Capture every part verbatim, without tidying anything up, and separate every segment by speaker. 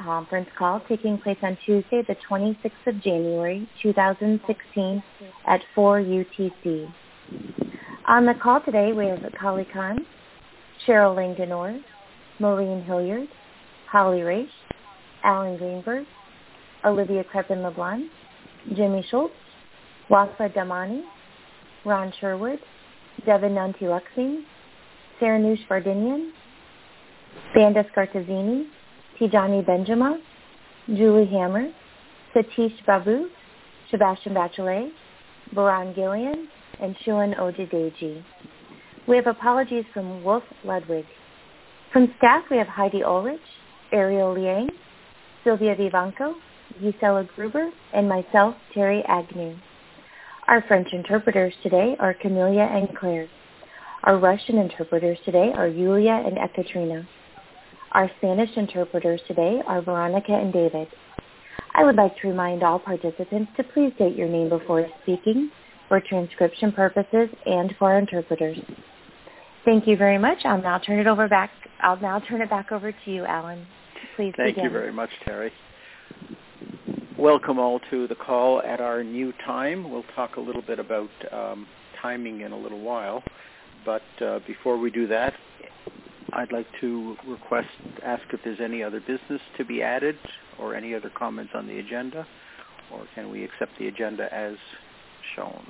Speaker 1: conference call taking place on Tuesday, the twenty-sixth of January, two thousand sixteen at four U T C. On the call today, we have Kali Khan, Cheryl Langdonor, Maureen Hilliard, Holly Raich, Alan Greenberg, Olivia Crepin-LeBlanc, Jimmy Schultz, Wafa Damani, Ron Sherwood, Devin Nantiluxing, Saranush Vardinian, Banda Scartazini, Tijani Benjamin, Julie Hammer, Satish Babu, Sebastian Bachelet, Baran Gillian, and Shuan Ojedeji. We have apologies from Wolf Ludwig. From staff, we have Heidi Ulrich, Ariel Liang, Sylvia Vivanco, Gisela Gruber, and myself, Terry Agnew. Our French interpreters today are Camelia and Claire. Our Russian interpreters today are Yulia and Ekaterina. Our Spanish interpreters today are Veronica and David. I would like to remind all participants to please state your name before speaking for transcription purposes and for our interpreters. Thank you very much. I'll now turn it over back. I'll now turn it back over to you, Alan. Please
Speaker 2: Thank
Speaker 1: begin.
Speaker 2: you very much, Terry. Welcome all to the call at our new time. We'll talk a little bit about um, timing in a little while, but uh, before we do that, I'd like to request, ask if there's any other business to be added or any other comments on the agenda, or can we accept the agenda as shown?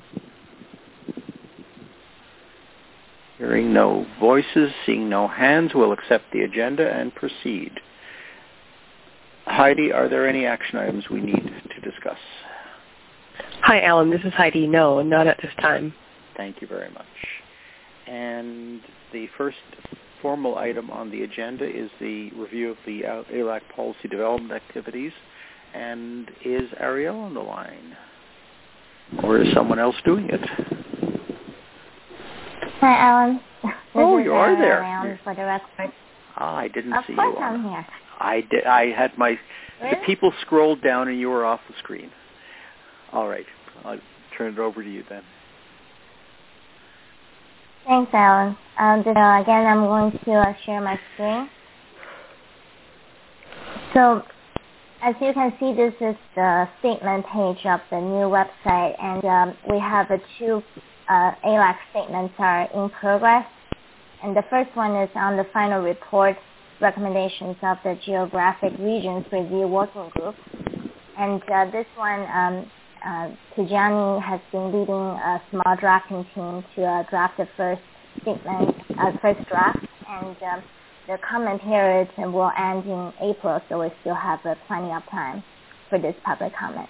Speaker 2: Hearing no voices, seeing no hands, we'll accept the agenda and proceed. Heidi, are there any action items we need to discuss?
Speaker 3: Hi, Alan. This is Heidi. No, not at this time.
Speaker 2: Thank you very much. And the first formal item on the agenda is the review of the A L A C policy development activities. And is Ariel on the line? Or is someone else doing it?
Speaker 4: Hi, Alan. This
Speaker 2: oh,
Speaker 4: is
Speaker 2: you are there.
Speaker 4: Around for the record.
Speaker 2: Ah, I didn't
Speaker 4: of
Speaker 2: see
Speaker 4: course
Speaker 2: you. Of
Speaker 4: I'm here.
Speaker 2: I did. I had my.
Speaker 4: Really?
Speaker 2: The people scrolled down and you were off the screen. All right. I'll turn it over to you then.
Speaker 4: Thanks, Alan. Um, so again, I'm going to uh, share my screen. So, as you can see, this is the statement page of the new website, and um, we have the two uh, A L A C statements are in progress. And the first one is on the final report recommendations of the Geographic Regions Review Working Group. And uh, this one, um, uh, Tijani has been leading a small drafting team to uh, draft the first statement, uh, first draft. And um, the comment period will end in April, so we still have uh, plenty of time for this public comment.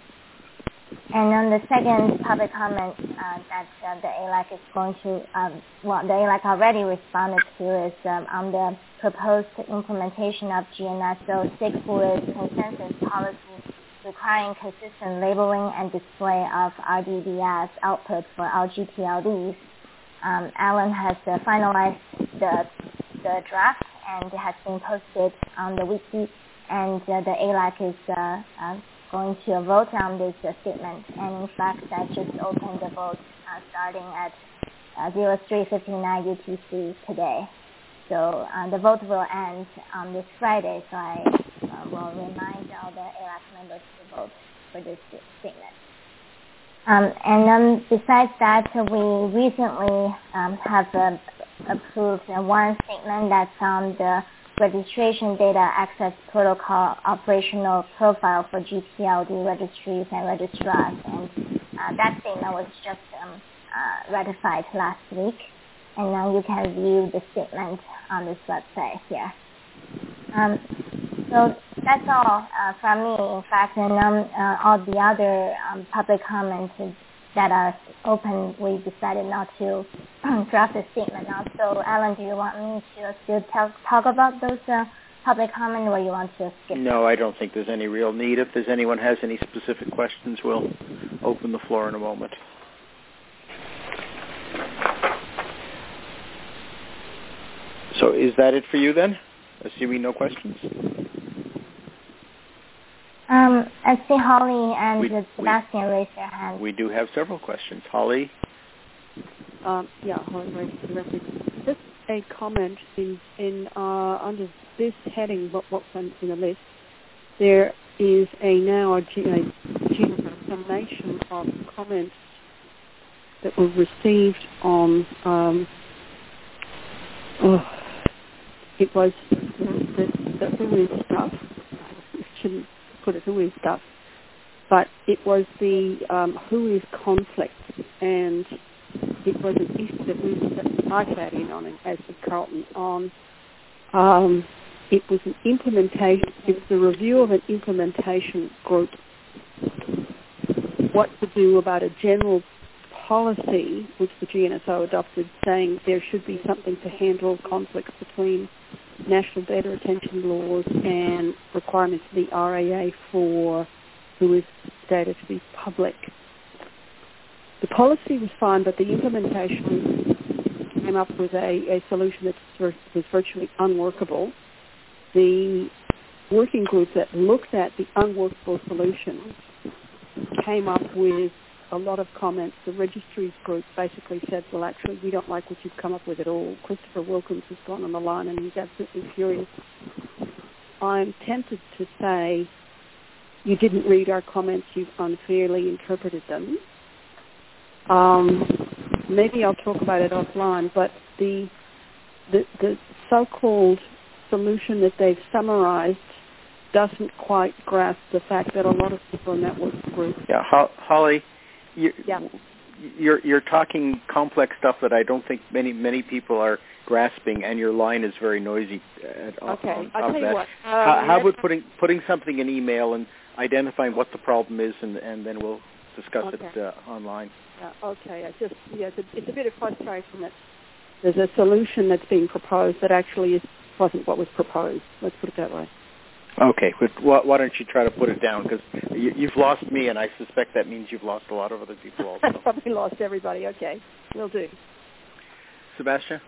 Speaker 4: And then the second public comment uh, that uh, the A L A C is going to, um, well, the A L A C already responded to is um, on the proposed implementation of G N S O six with consensus policy requiring consistent labeling and display of R D D S output for all G P L Ds. Um, Alan has uh, finalized the, the draft and it has been posted on the wiki, and uh, the A L A C is uh, uh, going to vote on this uh, statement, and in fact I just opened the vote uh, starting at uh, zero three fifty-nine U T C today. So uh, the vote will end on this Friday, so I uh, will remind all the A L A C members to vote for this statement. Um, and then besides that, we recently um, have uh, approved uh, one statement that's on the Registration Data Access Protocol operational profile for G P L D registries and registrars, and uh, that statement was just um, uh, ratified last week, and now you can view the statement on this website here. Um, so that's all uh, from me, in fact, and um, uh, all the other um, public comments that are open, we decided not to draft a statement now. So, Alan, do you want me to still talk, talk about those uh, public comments, or you want to skip?
Speaker 2: No, I don't think there's any real need. If there's anyone has any specific questions, we'll open the floor in a moment. So is that it for you then? Assuming no questions?
Speaker 4: Um, I see Holly and
Speaker 2: we,
Speaker 4: Sebastian
Speaker 2: we,
Speaker 4: raise their hands.
Speaker 2: We do have several questions. Holly?
Speaker 5: Um, yeah, Holly raised directly. Just a comment in, in uh, under this heading, what, what's in the list. there is a now a generation of comments that were received on, um, oh, it was the, the, the W H O stuff. I shouldn't put it W H O stuff, but it was the um, who is conflict, and it was an issue that we that I sat in on, as did Carlton, on. Um, it was an implementation. It was a review of an implementation group. What to do about a general policy which the G N S O adopted, saying there should be something to handle conflicts between national data retention laws and requirements of the R A A for who is data to be public. The policy was fine, but the implementation came up with a, a solution that was virtually unworkable. The working group that looked at the unworkable solutions came up with a lot of comments. The registries group basically said, well, actually, we don't like what you've come up with at all. Christopher Wilkins has gone on the line and he's absolutely furious. I'm tempted to say, you didn't read our comments, you've unfairly interpreted them. Um, maybe I'll talk about it offline, but the, the, the so-called solution that they've summarized doesn't quite grasp the fact that a lot of people in that work group...
Speaker 2: Yeah, Ho- Holly, you,
Speaker 5: yeah.
Speaker 2: you're you're talking complex stuff that I don't think many many people are grasping, and your line is very noisy. At,
Speaker 5: okay,
Speaker 2: on,
Speaker 5: I'll
Speaker 2: on
Speaker 5: tell
Speaker 2: that.
Speaker 5: you what. Um,
Speaker 2: how, how about putting putting something in email and identifying what the problem is, and, and then we'll discuss
Speaker 5: okay.
Speaker 2: it uh, online.
Speaker 5: Yeah, okay, I just yeah, it's a, it's a bit of frustration that there's a solution that's being proposed that actually is, wasn't what was proposed. Let's put it that way.
Speaker 2: Okay, but why, why don't you try to put it down? Because you, you've lost me, and I suspect that means you've lost a lot of other people also.
Speaker 5: I've probably lost everybody. Okay, will do.
Speaker 2: Sebastian?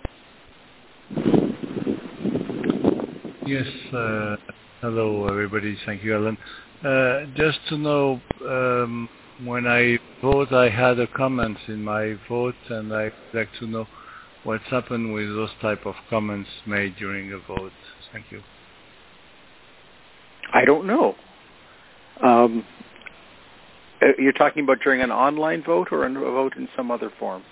Speaker 6: Yes, uh, hello everybody. Thank you, Alan. Uh, just to know, um, when I vote, I had a comment in my vote, and I'd like to know what's happened with those type of comments made during a vote. Thank you.
Speaker 2: I don't know. Um, you're talking about during an online vote or a vote in some other form?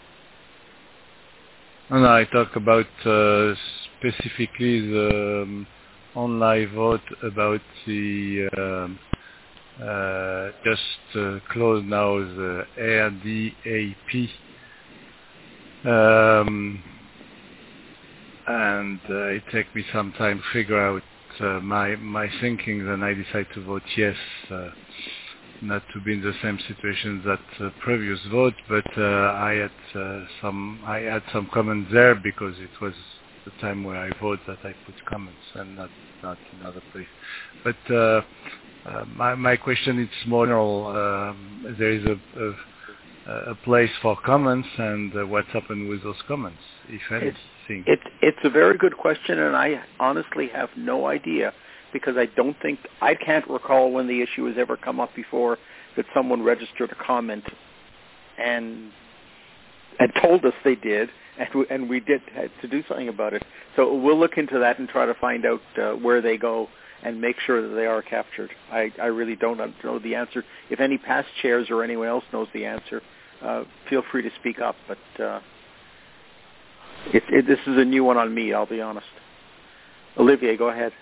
Speaker 6: No, I talk about uh, specifically the um, online vote about the um, uh, just uh, closed now the R D A P, um, and uh, it took me some time to figure out uh, my my thinking. Then I decided to vote yes, uh, not to be in the same situation that uh, previous vote, but uh, I had uh, some I had some comments there because it was the time where I vote that I put comments and not not in other place. But uh, uh, my my question is more general. Um, there is a, a a place for comments, and uh, what's happened with those comments, if anything?
Speaker 2: It's, it, it's a very good question, and I honestly have no idea, because I don't think, I can't recall when the issue has ever come up before that someone registered a comment and and told us they did, and we, and we did had to do something about it. So we'll look into that and try to find out uh, where they go and make sure that they are captured. I, I really don't know the answer. If any past chairs or anyone else knows the answer, uh, feel free to speak up. But uh, it, it, this is a new one on me, I'll be honest. Olivier, go ahead.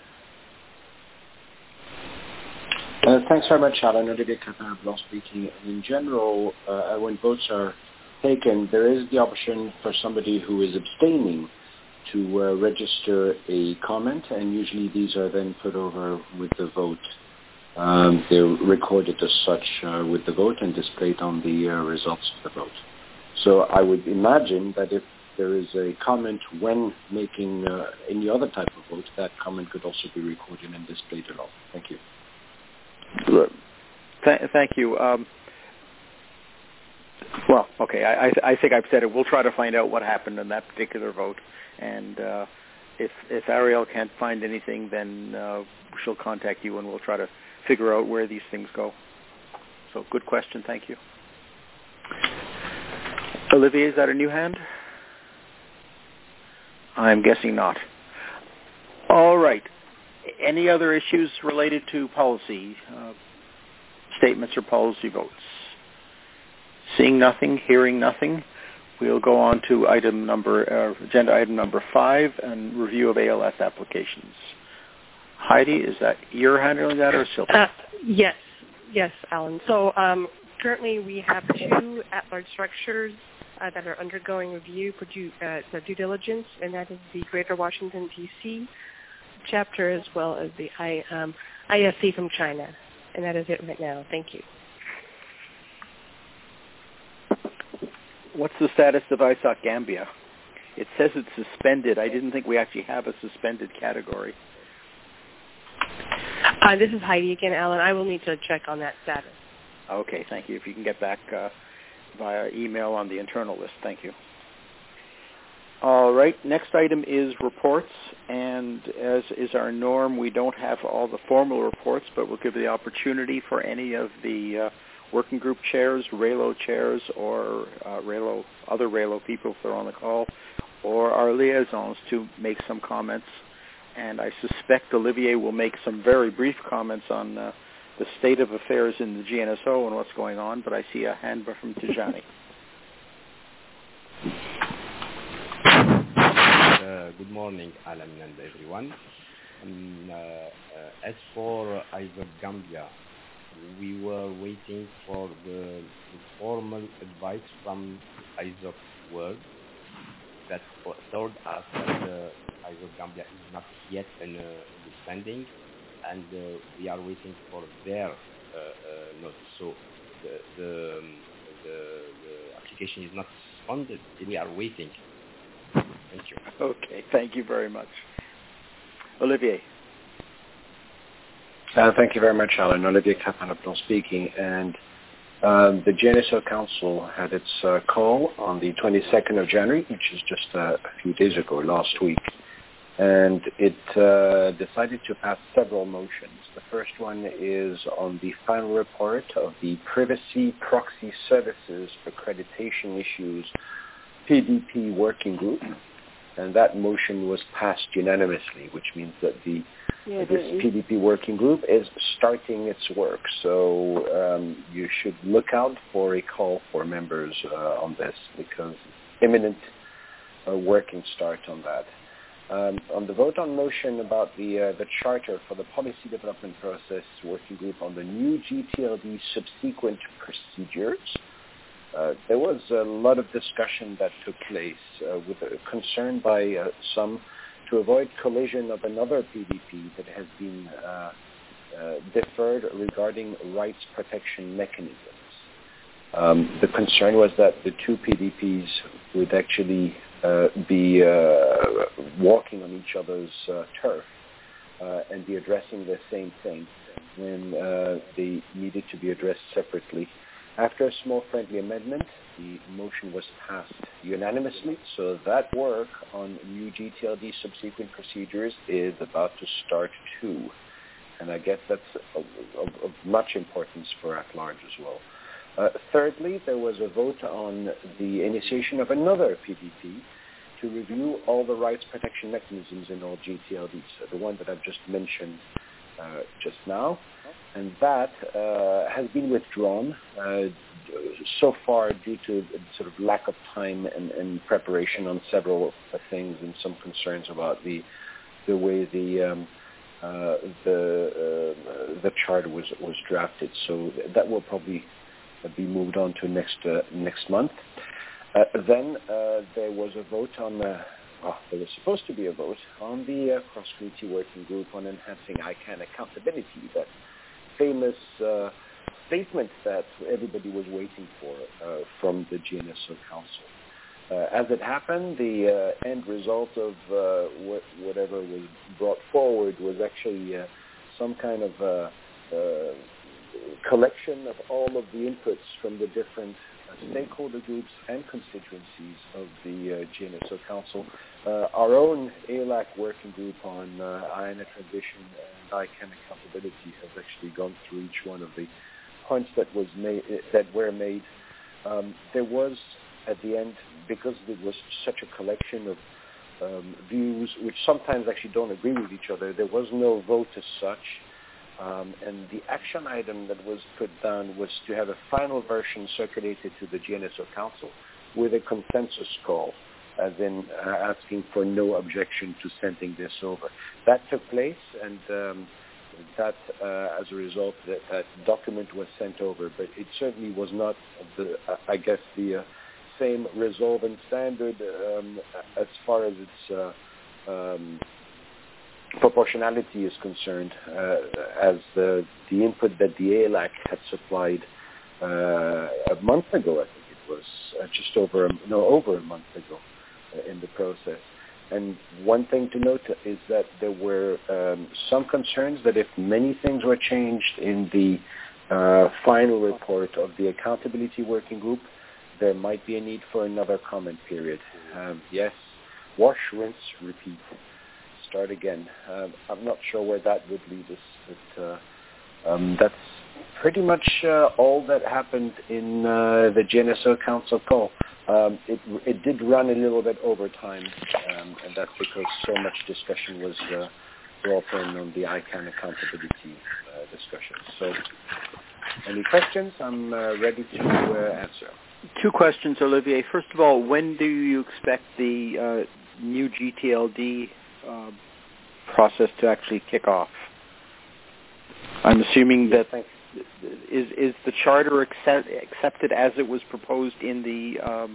Speaker 7: Uh, thanks very much, Alan. Olivier Capin-Blanc speaking. In general, uh, when votes are taken, there is the option for somebody who is abstaining to uh, register a comment, and usually these are then put over with the vote. Um, they're recorded as such uh, with the vote and displayed on the uh, results of the vote. So I would imagine that if there is a comment when making uh, any other type of vote, that comment could also be recorded and displayed along. Thank you.
Speaker 2: Th- thank you. Um, well, okay, I, I, I think I've said it. We'll try to find out what happened in that particular vote. And uh, if if Ariel can't find anything, then uh, she'll contact you, and we'll try to figure out where these things go. So, good question. Thank you. Olivier, is that a new hand? I'm guessing not. All right. any other issues related to policy uh, statements or policy votes? Seeing nothing, hearing nothing, we'll go on to item number, uh, agenda item number five, and review of A L S applications. Heidi, is that you're handling that or Sylvia?
Speaker 3: Uh, yes, yes, Alan. So um, currently we have two at-large structures uh, that are undergoing review for due, uh, the due diligence, and that is the Greater Washington, D C chapter, as well as the I, um, I S C from China. And that is it right now. Thank you.
Speaker 2: What's the status of I S O C Gambia? It says it's suspended. I didn't think we actually have a suspended category.
Speaker 3: Uh, this is Heidi again, Alan. I will need to check on that status.
Speaker 2: Okay, thank you. If you can get back uh, via email on the internal list, thank you. All right, next item is reports, and as is our norm, we don't have all the formal reports, but we'll give the opportunity for any of the uh, working group chairs, RAILO chairs, or uh, RAILO, other RAILO people if they're on the call, or our liaisons to make some comments. And I suspect Olivier will make some very brief comments on uh, the state of affairs in the G N S O and what's going on, but I see a hand from Tijani.
Speaker 8: Uh, good morning, Alan and everyone. Um, uh, uh, as for I S O C Gambia, we were waiting for the formal advice from I S O C World that told us that uh, I S O C Gambia is not yet in uh, good standing, and uh, we are waiting for their uh, uh, notice. So the, the, um, the, the application is not suspended. We are waiting. Thank you.
Speaker 2: Okay, thank you very much. Olivier.
Speaker 7: Uh, thank you very much, Alan. Olivier Capanopoulos speaking. And um, the G N S O Council had its uh, call on the twenty-second of January, which is just uh, a few days ago, last week. And it uh, decided to pass several motions. The first one is on the final report of the Privacy Proxy Services Accreditation Issues P D P Working Group. And that motion was passed unanimously, which means that the Yeah, this P D P working group is starting its work, so um, you should look out for a call for members uh, on this, because imminent uh, working start on that. Um, on the vote on motion about the uh, the charter for the policy development process working group on the new G T L D subsequent procedures, uh, there was a lot of discussion that took place uh, with a concern by uh, some to avoid collision of another P D P that has been uh, uh, deferred regarding rights protection mechanisms. Um, the concern was that the two P D Ps would actually uh, be uh, walking on each other's uh, turf uh, and be addressing the same thing when uh, they needed to be addressed separately. After a small friendly amendment, the motion was passed unanimously, so that work on new G T L D subsequent procedures is about to start too. And I guess that's of, of, of much importance for at-large as well. Uh, thirdly, there was a vote on the initiation of another P D P to review all the rights protection mechanisms in all G T L Ds, so the one that I've just mentioned uh, just now. And that uh, has been withdrawn uh, so far due to sort of lack of time and, and preparation on several uh, things and some concerns about the the way the um, uh, the uh, the charter was was drafted. So that will probably be moved on to next uh, next month. Uh, then uh, there was a vote on. Uh, Oh, there was supposed to be a vote on the uh, cross-committee working group on enhancing I CANN accountability, that famous uh, statement that everybody was waiting for uh, from the G N S O Council. Uh, as it happened, the uh, end result of uh, what, whatever was brought forward was actually uh, some kind of uh, uh, collection of all of the inputs from the different uh, stakeholder groups and constituencies of the uh, G N S O Council. Uh, our own A L A C working group on uh, I N A transition and I CANN accountability has actually gone through each one of the points that was made, that were made. Um, there was, at the end, because it was such a collection of um, views which sometimes actually don't agree with each other. There was no vote as such. Um, and the action item that was put down was to have a final version circulated to the G N S O Council with a consensus call, as in uh, asking for no objection to sending this over. That took place, and um, that, uh, as a result, that, that document was sent over. But it certainly was not, the, uh, I guess, the uh, same resolve and standard um, as far as its uh, um, proportionality is concerned, uh, as the, the input that the A L A C had supplied uh, a month ago, I think it was, uh, just over, a, no, over a month ago uh, in the process. And one thing to note is that there were um, some concerns that if many things were changed in the uh, final report of the accountability working group, there might be a need for another comment period. Um, yes, wash, rinse, repeat. Start again. Um, I'm not sure where that would lead us, but uh, um, that's pretty much uh, all that happened in uh, the G N S O Council call. Um, it, it did run a little bit over time, um, and that's because so much discussion was uh, brought in on the I CANN accountability uh, discussion. So, any questions? I'm uh, ready to uh, answer.
Speaker 2: Two questions, Olivier. First of all, when do you expect the uh, new G T L D Uh, process to actually kick off? I'm assuming that is is the charter accept, accepted as it was proposed in the um,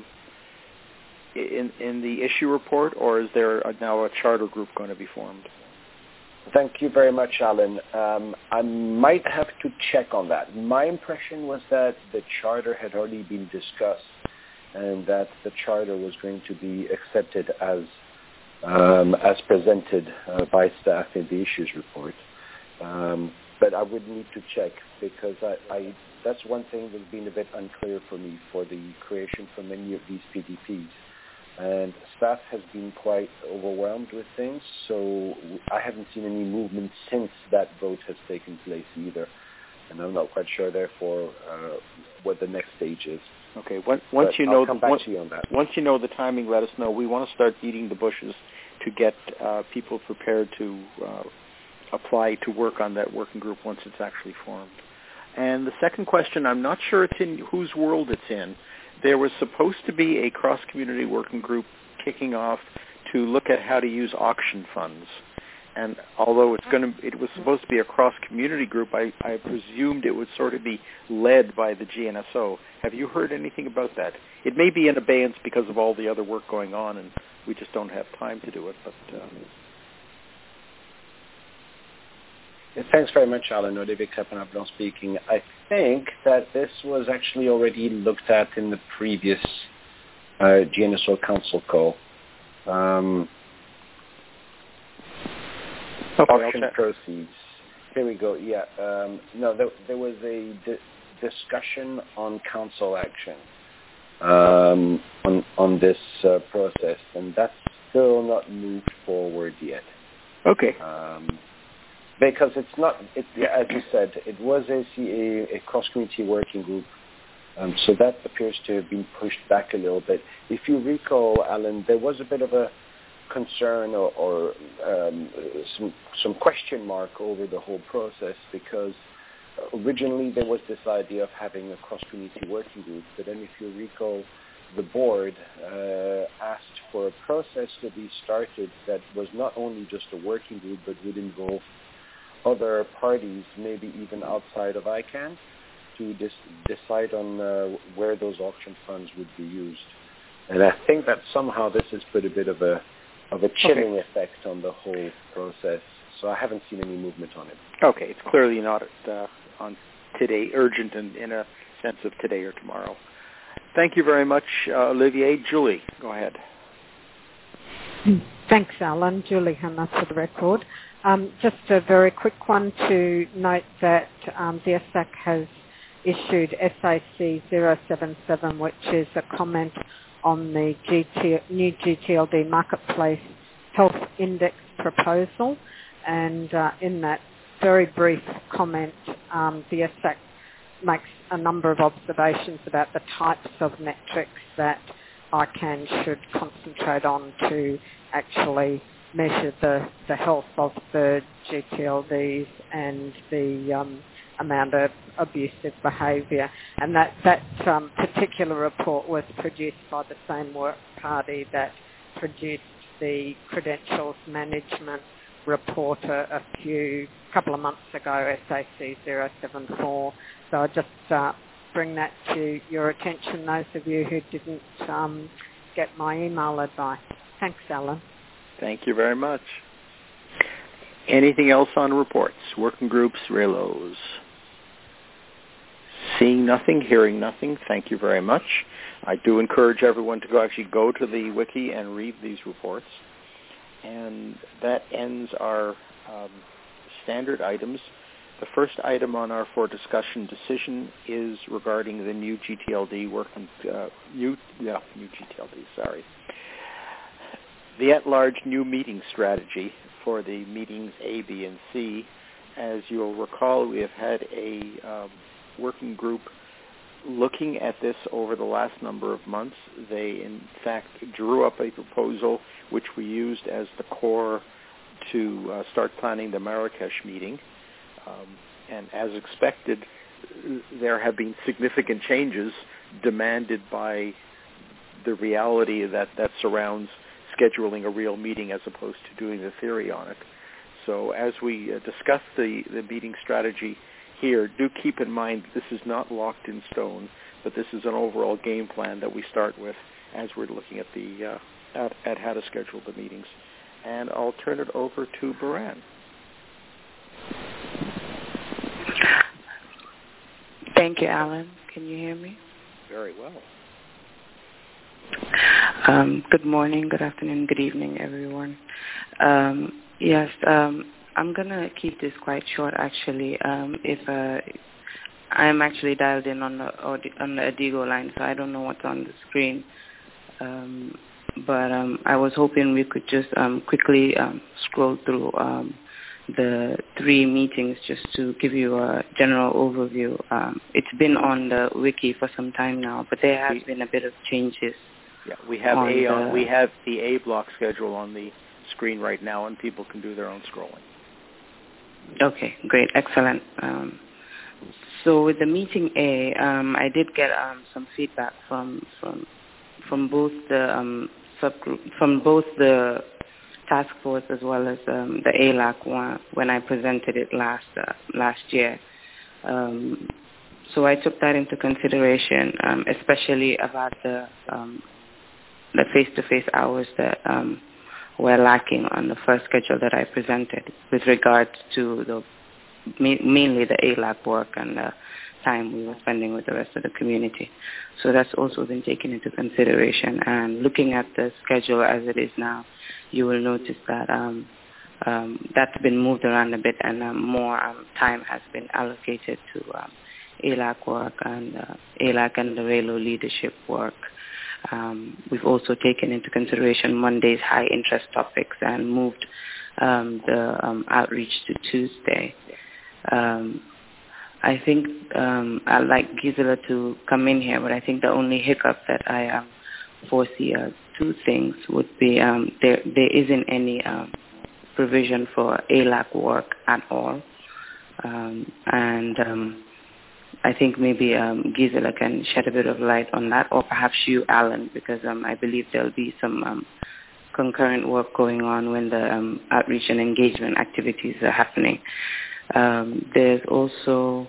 Speaker 2: in in the issue report, or is there a, now a charter group going to be formed?
Speaker 7: Thank you very much, Alan. Um, I might have to check on that. My impression was that the charter had already been discussed, and that the charter was going to be accepted as Um, as presented uh, by staff in the issues report. Um, but I would need to check, because I, I, that's one thing that's been a bit unclear for me for the creation for many of these P D Ps. And staff has been quite overwhelmed with things, so I haven't seen any movement since that vote has taken place either. And I'm not quite sure, therefore, uh, what the next stage is.
Speaker 2: Okay. Once, once you
Speaker 7: I'll
Speaker 2: know
Speaker 7: come
Speaker 2: the,
Speaker 7: back
Speaker 2: once,
Speaker 7: to you on that.
Speaker 2: Once you know the timing, let us know. We want to start beating the bushes to get uh, people prepared to uh, apply to work on that working group once it's actually formed. And the second question, I'm not sure it's in whose world it's in. There was supposed to be a cross-community working group kicking off to look at how to use auction funds. And although it's going to, it was supposed to be a cross-community group, I, I presumed it would sort of be led by the G N S O. Have you heard anything about that? It may be in abeyance because of all the other work going on, and we just don't have time to do it. But uh...
Speaker 7: Thanks very much, Alan. Olivier Crépin-Ablon speaking. I think that this was actually already looked at in the previous uh, G N S O Council call. Um,
Speaker 2: Okay,
Speaker 7: auction
Speaker 2: okay.
Speaker 7: proceeds. Here we go. Yeah. Um, no, there, there was a di- discussion on council action um, on on this uh, process, and that's still not moved forward yet.
Speaker 2: Okay.
Speaker 7: Um, because it's not, it, yeah, as you said, it was a, a, a cross-community working group, um, so that appears to have been pushed back a little bit. If you recall, Alan, there was a bit of a concern or, or um, some some question mark over the whole process, because originally there was this idea of having a cross-community working group, but then if you recall, the board uh, asked for a process to be started that was not only just a working group but would involve other parties, maybe even outside of I CANN, to dis- decide on uh, where those auction funds would be used. And I think that somehow this has put a bit of a of a chilling okay. effect on the whole process. So I haven't seen any movement on it.
Speaker 2: Okay, it's clearly not uh, on today, urgent in, in a sense of today or tomorrow. Thank you very much, uh, Olivier. Julie, go ahead.
Speaker 9: Thanks, Alan. Julie Hanna for the record. Um, just a very quick one to note that um, the S A C has issued S A C zero seven seven, which is a comment on the G T, new G T L D Marketplace Health Index proposal. And uh, in that very brief comment, um, the S A C makes a number of observations about the types of metrics that I C A N should concentrate on to actually measure the, the health of the G T L Ds and the um, amount of abusive behaviour. And that, that um, particular report was produced by the same work party that produced the credentials management report a, a few couple of months ago, S A C zero seven four. So I just uh, bring that to your attention, those of you who didn't um, get my email advice. Thanks, Alan.
Speaker 2: Thank you very much. Anything else on reports, working groups, R E L Os? Seeing nothing, hearing nothing, thank you very much. I do encourage everyone to go actually go to the wiki and read these reports. And that ends our um, standard items. The first item on our for discussion decision is regarding the new G T L D working, uh, new, yeah, new G T L D, sorry. The at-large new meeting strategy for the meetings A, B, and C. As you'll recall, we have had a um, working group looking at this over the last number of months. They, in fact, drew up a proposal which we used as the core to uh, start planning the Marrakesh meeting. Um, and as expected, there have been significant changes demanded by the reality that, that surrounds scheduling a real meeting as opposed to doing the theory on it. So as we uh, discuss the, the meeting strategy here, do keep in mind this is not locked in stone, but this is an overall game plan that we start with as we're looking at the uh, at, at how to schedule the meetings. And I'll turn it over to Baran.
Speaker 10: Thank you, Alan. Can you hear me?
Speaker 2: Very well.
Speaker 10: Um, good morning, good afternoon, good evening, everyone. Um, yes, um, I'm going to keep this quite short, actually. Um, if uh, I'm actually dialed in on the, on the Adigo line, so I don't know what's on the screen. Um, but um, I was hoping we could just um, quickly um, scroll through um, the three meetings just to give you a general overview. Um, it's been on the wiki for some time now, but there has been a bit of changes.
Speaker 2: Yeah, we have
Speaker 10: on
Speaker 2: a
Speaker 10: the,
Speaker 2: on, we have the A block schedule on the screen right now, and people can do their own scrolling.
Speaker 10: Okay, great, excellent. Um, so with the meeting A, um, I did get um, some feedback from from from both the um, subgroup, from both the task force as well as um, the A L A C one when I presented it last uh, last year. Um, so I took that into consideration, um, especially about the um, the face-to-face hours that um, were lacking on the first schedule that I presented with regard to the mainly the A L A C work and the time we were spending with the rest of the community. So that's also been taken into consideration. And looking at the schedule as it is now, you will notice that um, um, that's been moved around a bit, and um, more um, time has been allocated to um, A L A C work and uh, A L A C and the R E L O leadership work. Um, we've also taken into consideration Monday's high interest topics and moved um, the um, outreach to Tuesday. Um, I think um, I'd like Gisela to come in here, but I think the only hiccup that I um, foresee are two things would be um, there there isn't any um, provision for A L A C work at all. Um, and um, I think maybe um, Gisela can shed a bit of light on that, or perhaps you, Alan, because um, I believe there'll be some um, concurrent work going on when the um, outreach and engagement activities are happening. Um, there's also,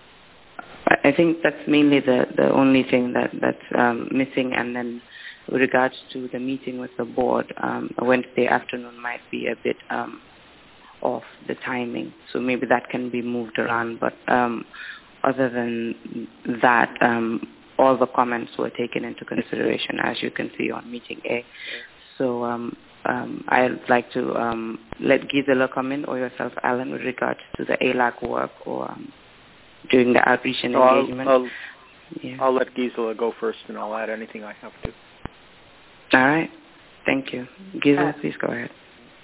Speaker 10: I think that's mainly the, the only thing that, that's um, missing. And then with regards to the meeting with the board, um, a Wednesday afternoon might be a bit um, off the timing. So maybe that can be moved around. But um, other than that, um, all the comments were taken into consideration, as you can see on meeting A. So um, um, I'd like to um, let Gisela come in, or yourself, Alan, with regards to the A L A C work or um, during the outreach and
Speaker 2: so
Speaker 10: engagement.
Speaker 2: I'll, I'll,
Speaker 10: yeah.
Speaker 2: I'll let Gisela go first, and I'll add anything I have to.
Speaker 10: All right. Thank you. Gisela, uh, please go ahead.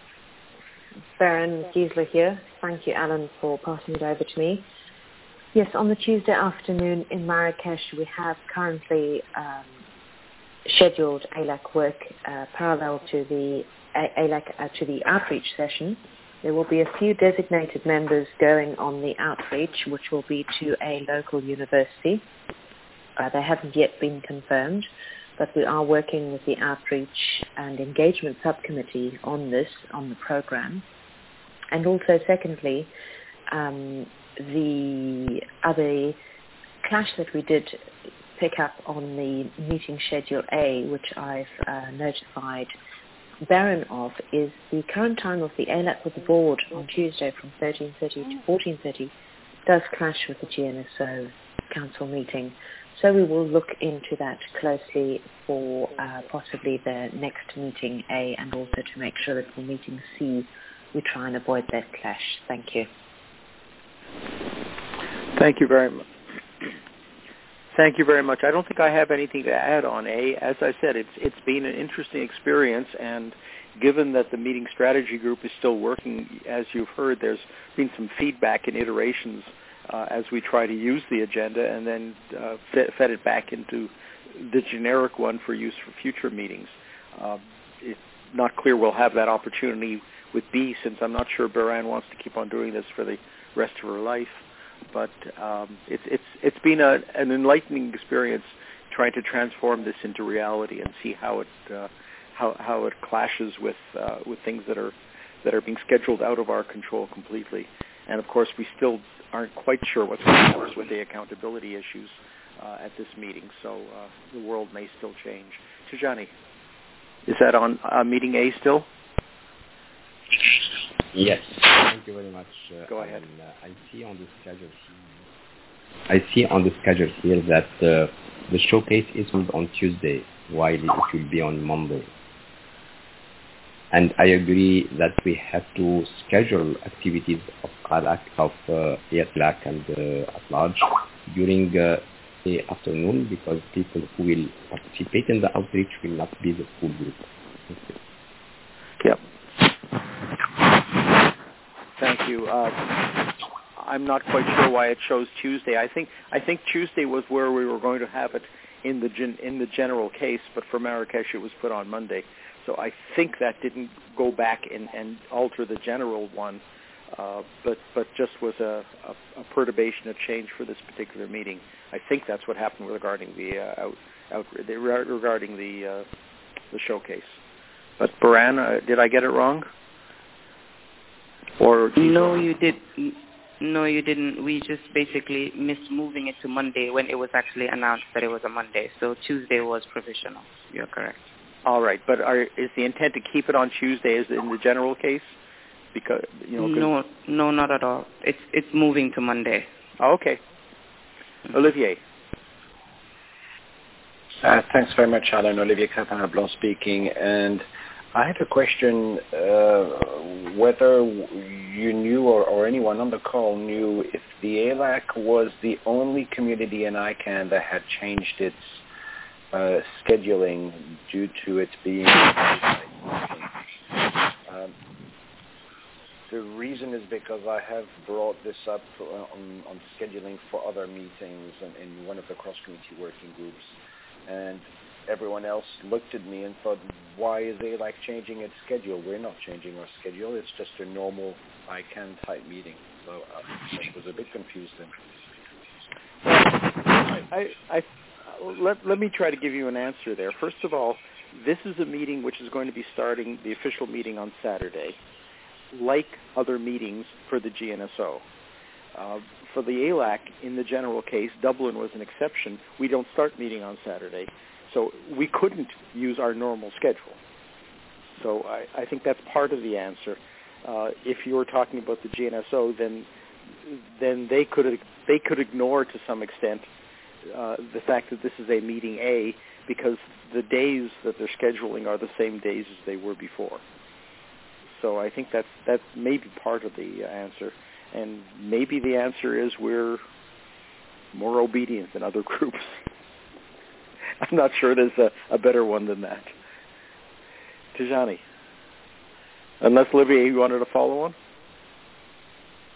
Speaker 1: Baran, Gisela here. Thank you, Alan, for passing it over to me. Yes, on the Tuesday afternoon in Marrakesh, we have currently um,
Speaker 11: scheduled A L A C work uh, parallel to the A L A C uh, to the outreach session. There will be a few designated members going on the outreach, which will be to a local university. Uh, they haven't yet been confirmed, but we are working with the outreach and engagement subcommittee on this, on the program. And also, secondly, um, the other clash that we did pick up on the meeting schedule A, which I've uh, notified Baron of, is the current time of the A L A C with the board on Tuesday from thirteen thirty to fourteen thirty does clash with the G N S O council meeting. So we will look into that closely for uh, possibly the next meeting A, and also to make sure that for meeting C we try and avoid that clash. Thank you.
Speaker 2: Thank you very much. Thank you very much. I don't think I have anything to add on A. As I said, it's it's been an interesting experience, and given that the meeting strategy group is still working, as you've heard, there's been some feedback and iterations uh, as we try to use the agenda, and then uh, fed, fed it back into the generic one for use for future meetings. Uh, it's not clear we'll have that opportunity with B, since I'm not sure Baran wants to keep on doing this for the rest of her life. But um, it's it's it's been a, an enlightening experience trying to transform this into reality and see how it uh, how how it clashes with uh, with things that are that are being scheduled out of our control completely. And of course, we still aren't quite sure what's going on with the accountability issues uh, at this meeting. So uh, the world may still change. Tijani, is that on uh, meeting A still?
Speaker 8: Yes. Thank you very much. Uh,
Speaker 2: Go ahead.
Speaker 8: And, uh, I see on the schedule here. I see on the schedule here that uh, the showcase is on Tuesday, while it will be on Monday. And I agree that we have to schedule activities of A L A C, of uh, A L A C and uh, at large during uh, the afternoon, because people who will participate in the outreach will not be the full group. Thank you.
Speaker 2: Yep. Thank you. Uh, I'm not quite sure why it shows Tuesday. I think I think Tuesday was where we were going to have it in the gen, in the general case, but for Marrakesh it was put on Monday. So I think that didn't go back and, and alter the general one, uh, but but just was a, a, a perturbation, a change for this particular meeting. I think that's what happened regarding the uh, out, out regarding the uh, the showcase. But Baran, uh, did I get it wrong? Or
Speaker 10: no, you did. No, you didn't. We just basically missed moving it to Monday when it was actually announced that it was a Monday. So Tuesday was provisional. You're correct.
Speaker 2: All right, but are, is the intent to keep it on Tuesday as in the general case? Because you know.
Speaker 10: No, no, not at all. It's it's moving to Monday.
Speaker 2: Oh, okay. Mm-hmm. Olivier.
Speaker 7: Uh, thanks very much, Alan. Olivier Crapin-Blanc speaking, and I had a question uh, whether you knew or, or anyone on the call knew if the A L A C was the only community in I CANN that had changed its uh, scheduling due to it being um, the reason is because I have brought this up on, on scheduling for other meetings and in one of the cross-community working groups, and everyone else looked at me and thought, why is A L A C changing its schedule? We're not changing our schedule. It's just a normal I CANN type meeting. So uh, I was a bit confused then.
Speaker 2: I, I, I, let, let me try to give you an answer there. First of all, this is a meeting which is going to be starting the official meeting on Saturday, like other meetings for the G N S O. Uh, for the A L A C, in the general case, Dublin was an exception. We don't start meeting on Saturday. So we couldn't use our normal schedule. So I, I think that's part of the answer. Uh, if you were talking about the G N S O, then then they could they could ignore to some extent uh, the fact that this is a meeting A, because the days that they're scheduling are the same days as they were before. So I think that's that's maybe part of the answer, and maybe the answer is we're more obedient than other groups. I'm not sure there's a, a better one than that. Tijani. Unless, Olivier, you wanted to follow on?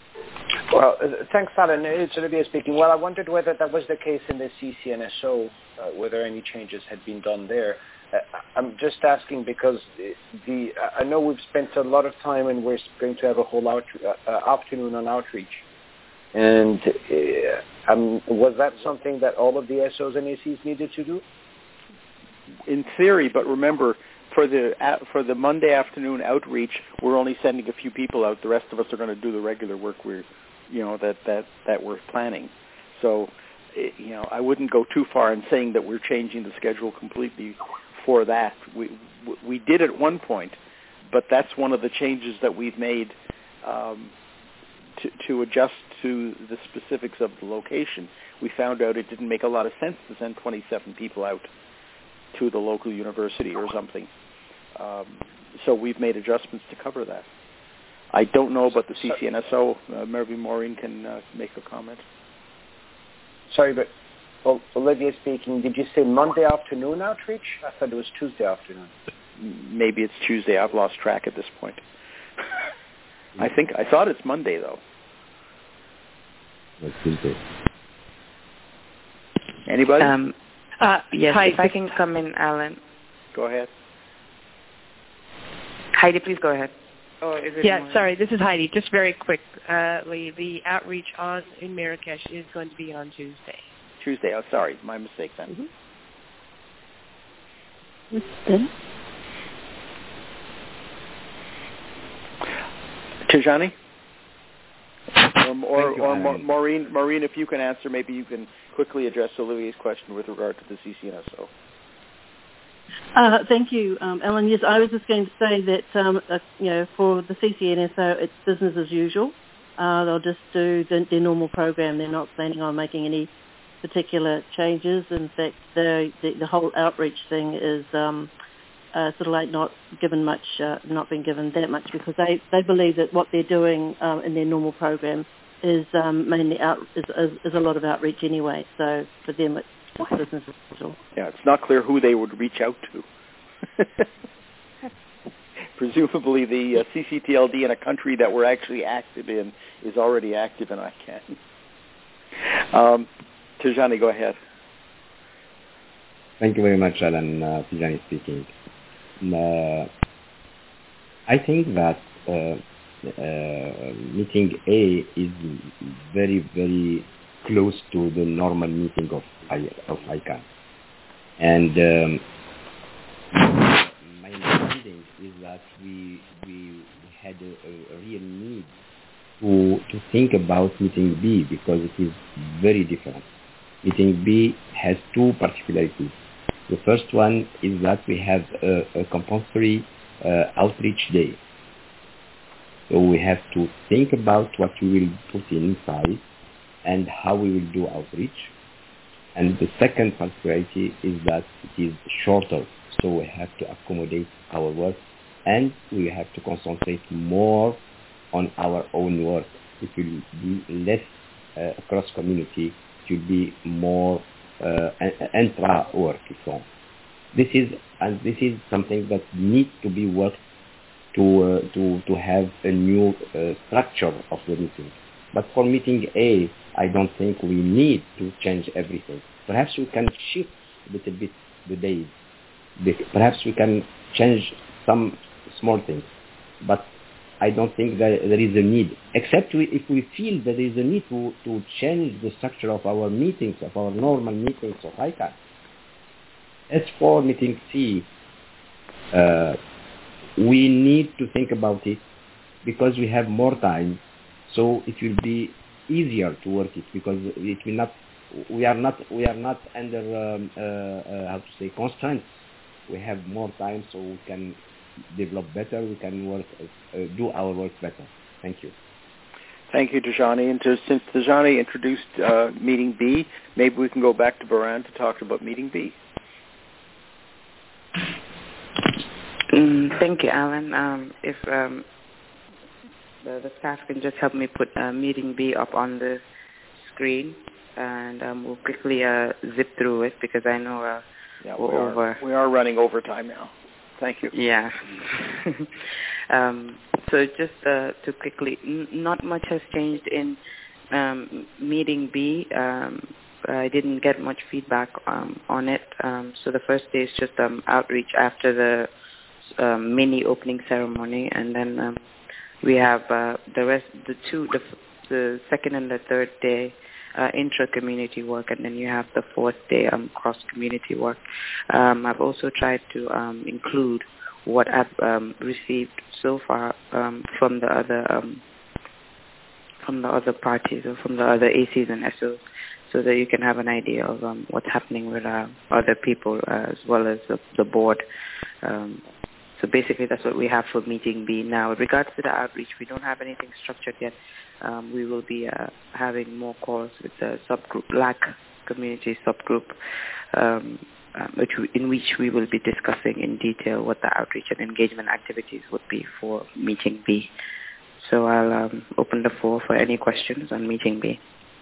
Speaker 7: Well, uh, thanks, Alan. It's Olivier speaking. Well, I wondered whether that was the case in the C C N S O uh, whether any changes had been done there. Uh, I'm just asking because the I know we've spent a lot of time and we're going to have a whole out, uh, afternoon on outreach. And uh, um, was that something that all of the S Os and A Cs needed to do?
Speaker 2: In theory, but remember, for the for the Monday afternoon outreach, we're only sending a few people out. The rest of us are going to do the regular work we're, you know, that, that, that we're planning. So, you know, I wouldn't go too far in saying that we're changing the schedule completely for that. We we did at one point, but that's one of the changes that we've made um, to, to adjust to the specifics of the location. We found out it didn't make a lot of sense to send twenty-seven people out to the local university or something. Um, so we've made adjustments to cover that. I don't know about the C C N S O. Uh, maybe Maureen can uh, make a comment.
Speaker 7: Sorry, but well, Olivia speaking, did you say Monday afternoon outreach? I thought it was Tuesday afternoon.
Speaker 2: Maybe it's Tuesday. I've lost track at this point. I think I thought it's Monday, though.
Speaker 8: It's Tuesday.
Speaker 2: Anybody?
Speaker 10: Um, uh, yes,
Speaker 3: hi,
Speaker 10: if I can come in, Alan.
Speaker 2: Go ahead.
Speaker 10: Heidi, please go ahead. Or is it
Speaker 3: yeah,
Speaker 10: more?
Speaker 3: sorry, this is Heidi. Just very quickly, uh, the outreach on in Marrakesh is going to be on Tuesday.
Speaker 2: Tuesday. Oh, sorry, my mistake then.
Speaker 5: Mm-hmm.
Speaker 2: Tijani? Or, or,
Speaker 8: you,
Speaker 2: or Ma- Maureen, Maureen, if you can answer, maybe you can quickly address Olivier's question with regard to the C C N S O.
Speaker 12: Uh, thank you, um, Ellen. Yes, I was just going to say that, um, uh, you know, for the C C N S O, it's business as usual. Uh, they'll just do the, their normal program. They're not planning on making any particular changes. In fact, the, the, the whole outreach thing is um, uh, sort of like not given much, uh, not been given that much because they, they believe that what they're doing um, in their normal program is um, mainly out is, is, is a lot of outreach anyway. So for them, it's business as usual.
Speaker 2: Yeah, it's not clear who they would reach out to. Presumably the uh, C C T L D in a country that we're actually active in is already active in I CAN. Um, Tijani, go ahead.
Speaker 8: Thank you very much, Alan. Uh, Tijani speaking. Uh, I think that uh, uh, meeting A is very, very close to the normal meeting of I, of I CAN. And um, my understanding is that we we had a, a real need to to think about meeting B because it is very different. Meeting B has two particularities. The first one is that we have a, a compulsory uh, outreach day. So we have to think about what we will put inside and how we will do outreach. And the second particularity is that it is shorter, so we have to accommodate our work and we have to concentrate more on our own work. It will be less uh, cross-community, it will be more uh, intra work. So this is and this is something that needs to be worked to uh, to to have a new uh, structure of the meeting. But for meeting A, I don't think we need to change everything. Perhaps we can shift a little bit the days. Perhaps we can change some small things. But I don't think that there is a need, except we, if we feel that there is a need to, to change the structure of our meetings, of our normal meetings of I CAN. As for meeting C, uh, we need to think about it because we have more time, so it will be easier to work it because it will not. We are not. We are not under um, uh, uh, how to say constraints. We have more time, so we can develop better. We can work, uh, do our work better. Thank you.
Speaker 2: Thank you, Tijani. And to, since Tijani introduced uh, meeting B, maybe we can go back to Baran to talk about meeting B.
Speaker 10: Mm, thank you, Alan. Um, if um, the, the staff can just help me put uh, meeting B up on the screen, and um, we'll quickly uh, zip through it because I know uh,
Speaker 2: yeah,
Speaker 10: we're
Speaker 2: we are,
Speaker 10: over.
Speaker 2: We are running overtime now. Thank you.
Speaker 10: Yeah. um, so just uh, to quickly, n- not much has changed in um, meeting B. Um, I didn't get much feedback um, on it. Um, so the first day is just um, outreach after the um, mini opening ceremony, and then um, we have uh, the rest, the two, the, the second and the third day uh, intra-community work, and then you have the fourth day um, cross-community work. Um, I've also tried to um, include what I've um, received so far um, from the other um, from the other parties or from the other A Cs and S Os, so that you can have an idea of um, what's happening with uh, other people uh, as well as the, the board. Um, so basically that's what we have for meeting B. Now, with regards to the outreach, we don't have anything structured yet. Um, we will be uh, having more calls with the subgroup, L A C community subgroup, um, um, which we, in which we will be discussing in detail what the outreach and engagement activities would be for meeting B. So I'll um, open the floor for any questions on meeting B.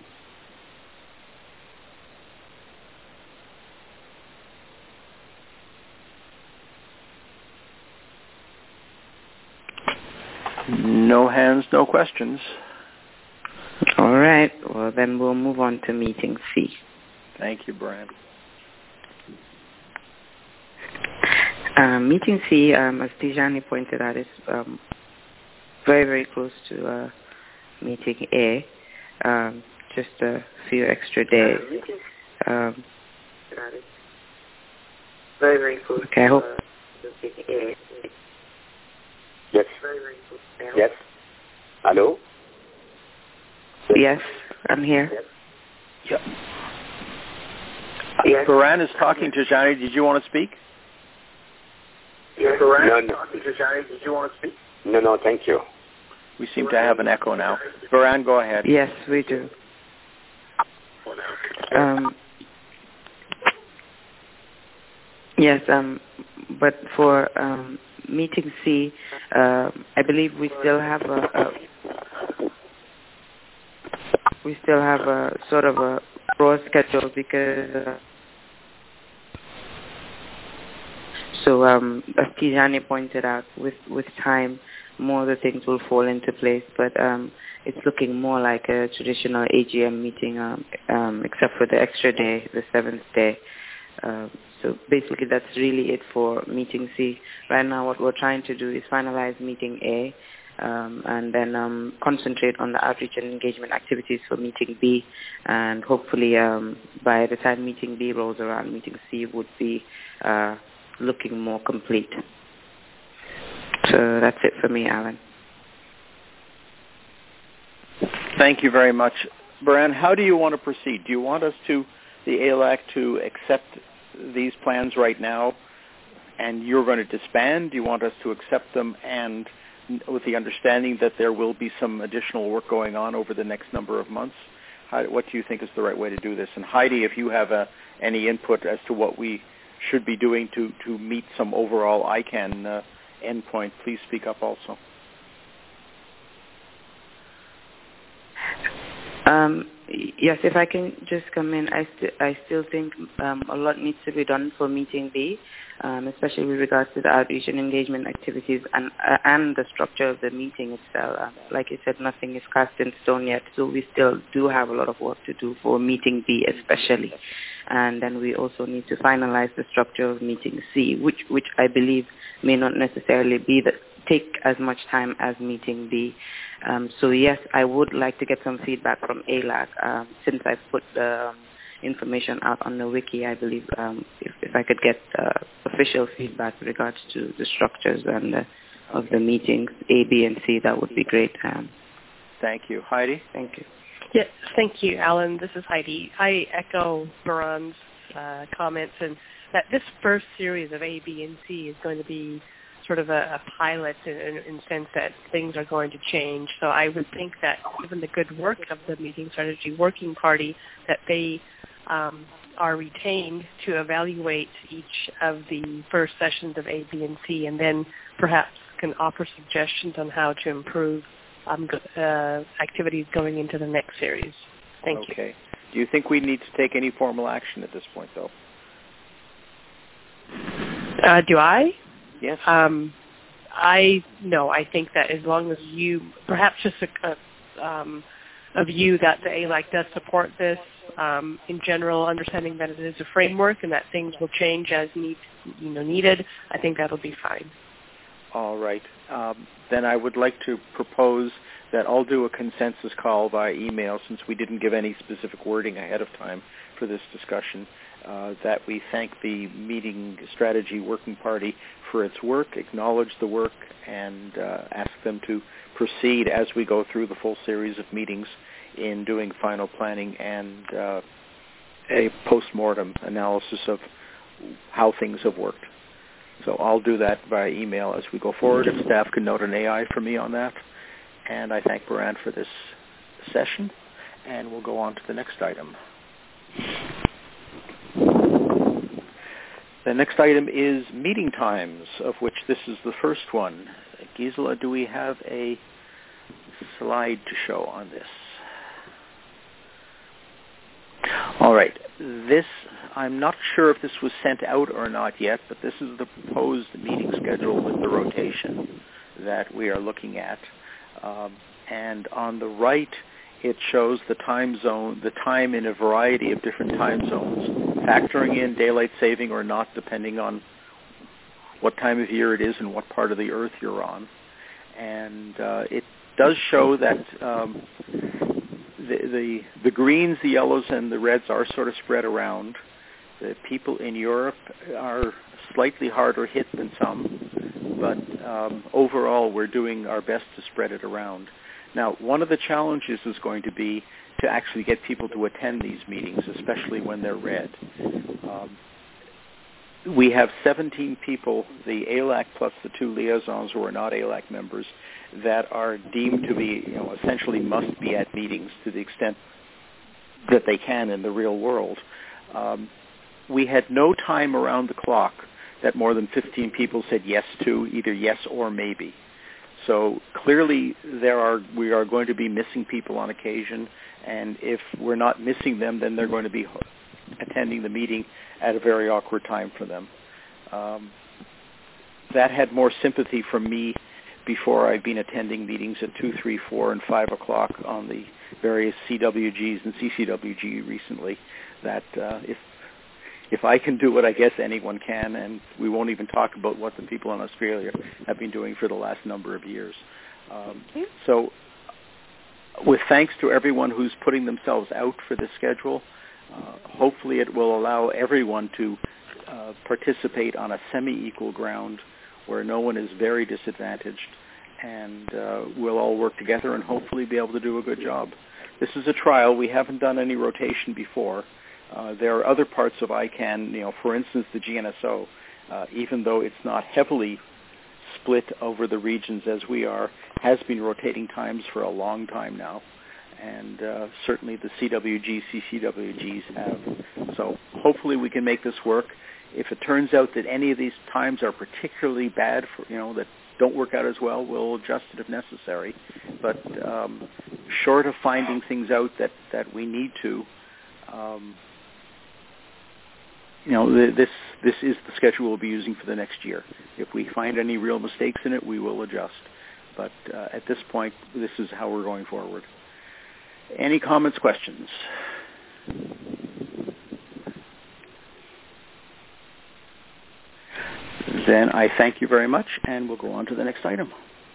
Speaker 2: No hands, no questions.
Speaker 10: All right. Well, then we'll move on to meeting C.
Speaker 2: Thank you, Brian.
Speaker 10: Um, meeting C, um, as Tijani pointed out, is um, very, very close to uh, meeting A, um, just a few extra days. Um, very, very close. Okay, I hope.
Speaker 13: Yes. Yes. Hello?
Speaker 10: Yes, I'm here.
Speaker 2: Yes. Yes. Baran is talking to Johnny. Did you want to speak?
Speaker 13: Yes. No, no. Did you want to speak? No, no, thank you.
Speaker 2: We seem to have an echo now. Baran, go ahead.
Speaker 10: Yes, we do. Um, yes, um, but for um, meeting C, uh, I believe we still have a, a we still have a sort of a raw schedule because uh, so um, as Tijani pointed out, with with time, more of the things will fall into place, but um, it's looking more like a traditional A G M meeting, um, um, except for the extra day, the seventh day. Uh, so basically that's really it for meeting C. Right now what we're trying to do is finalize meeting A, um, and then um, concentrate on the outreach and engagement activities for meeting B, and hopefully um, by the time meeting B rolls around, meeting C would be uh, looking more complete. So that's it for me, Alan.
Speaker 2: Thank you very much. Baran, how do you want to proceed? Do you want us to, the A L A C, to accept these plans right now and you're going to disband? Do you want us to accept them and with the understanding that there will be some additional work going on over the next number of months? How, what do you think is the right way to do this? And Heidi, if you have a, any input as to what we should be doing to, to meet some overall I CANN uh, endpoint, please speak up also.
Speaker 10: Um, yes, if I can just come in, I, st- I still think um, a lot needs to be done for meeting B, um, especially with regards to the outreach and engagement activities and uh, and the structure of the meeting itself. Um, like I said, nothing is cast in stone yet, so we still do have a lot of work to do for meeting B especially. And then we also need to finalize the structure of meeting C, which, which I believe may not necessarily be the take as much time as meeting B. Um, so yes, I would like to get some feedback from A L A C. Um, since I've put the um, information out on the wiki, I believe um, if, if I could get uh, official feedback with regards to the structures and the, of the meetings, A, B, and C, that would be great. Um,
Speaker 2: Thank you. Heidi?
Speaker 10: Thank you.
Speaker 3: Yes, thank you, Alan. This is Heidi. I echo Baran's uh, comments, and that this first series of A, B, and C is going to be sort of a, a pilot in, in, in the sense that things are going to change. So I would think that given the good work of the Meeting Strategy Working Party, that they um, are retained to evaluate each of the first sessions of A, B, and C, and then perhaps can offer suggestions on how to improve um, uh, activities going into the next series. Thank
Speaker 2: okay.
Speaker 3: you.
Speaker 2: Okay. Do you think we need to take any formal action at this point, though?
Speaker 3: Uh, do I?
Speaker 2: Yes.
Speaker 3: Um, I no. I think that as long as you, perhaps just a, a, um, a view that the A L A C does support this, um, in general, understanding that it is a framework and that things will change as need, you know, needed, I think that'll be fine.
Speaker 2: All right. Um, then I would like to propose that I'll do a consensus call by email, since we didn't give any specific wording ahead of time for this discussion, uh, that we thank the Meeting Strategy Working Party for its work, acknowledge the work, and uh, ask them to proceed as we go through the full series of meetings in doing final planning and uh, a post-mortem analysis of how things have worked. So I'll do that by email as we go forward. If staff can note an A I for me on that. And I thank Baran for this session, and we'll go on to the next item. The next item is meeting times, of which this is the first one. Gisela, do we have a slide to show on this? All right. This, I'm not sure if this was sent out or not yet, but this is the proposed meeting schedule with the rotation that we are looking at. Um, and on the right, it shows the time zone, the time in a variety of different time zones, factoring in daylight saving or not, depending on what time of year it is and what part of the Earth you're on. And uh, it does show that um, the, the the greens, the yellows, and the reds are sort of spread around. The people in Europe are slightly harder hit than some, but um, overall we're doing our best to spread it around. Now, one of the challenges is going to be to actually get people to attend these meetings, especially when they're red. Um, we have seventeen people, the A L A C plus the two liaisons who are not A L A C members, that are deemed to be, you know, essentially must be at meetings to the extent that they can in the real world. Um, we had no time around the clock that more than fifteen people said yes to, either yes or maybe. So clearly there are we are going to be missing people on occasion, and if we're not missing them, then they're going to be attending the meeting at a very awkward time for them. Um, that had more sympathy from me before I've been attending meetings at two, three, four, and five o'clock on the various C W Gs and C C W G recently, that uh, if If I can do it, I guess anyone can, and we won't even talk about what the people in Australia have been doing for the last number of years. Um, so with thanks to everyone who's putting themselves out for this schedule, uh, hopefully it will allow everyone to uh, participate on a semi-equal ground where no one is very disadvantaged, and uh, we'll all work together and hopefully be able to do a good job. This is a trial. We haven't done any rotation before. Uh, there are other parts of I CAN, you know, for instance, the G N S O, uh, even though it's not heavily split over the regions as we are, has been rotating times for a long time now. And uh, certainly the C W G, C C W Gs have. So hopefully we can make this work. If it turns out that any of these times are particularly bad, for, you know, that don't work out as well, we'll adjust it if necessary. But um, short of finding things out that, that we need to, um, you know, this this is the schedule we'll be using for the next year. If we find any real mistakes in it, we will adjust. But uh, at this point, this is how we're going forward. Any comments, questions? Then I thank you very much, and we'll go on to the next item.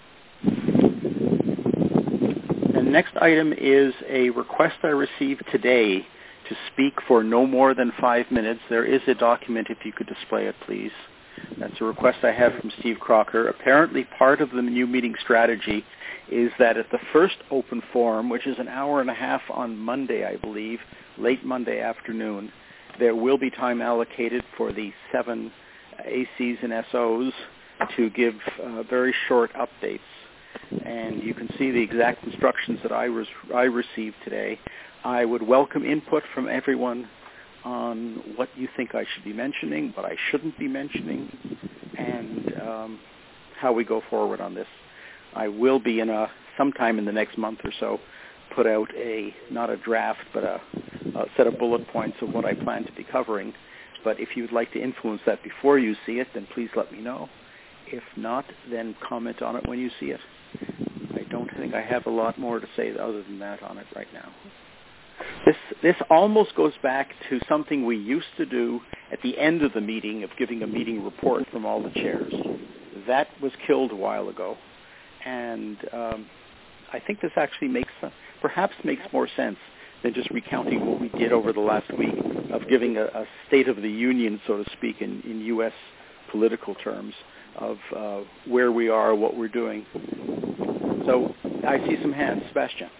Speaker 2: The next item is a request I received today to speak for no more than five minutes. There is a document, if you could display it, please. That's a request I have from Steve Crocker. Apparently part of the new meeting strategy is that at the first open forum, which is an hour and a half on Monday, I believe, late Monday afternoon, there will be time allocated for the seven A Cs and S Os to give uh, very short updates. And you can see the exact instructions that I, was, I received today. I would welcome input from everyone on what you think I should be mentioning, what I shouldn't be mentioning, and um, how we go forward on this. I will be in a sometime in the next month or so put out a not a draft but a, a set of bullet points of what I plan to be covering. But if you would like to influence that before you see it, then please let me know. If not, then comment on it when you see it. I don't think I have a lot more to say other than that on it right now. This this almost goes back to something we used to do at the end of the meeting of giving a meeting report from all the chairs. That was killed a while ago, and um, I think this actually makes perhaps makes more sense than just recounting what we did over the last week of giving a, a state of the union, so to speak, in, in U S political terms of uh, where we are, what we're doing. So I see some hands. Sebastian.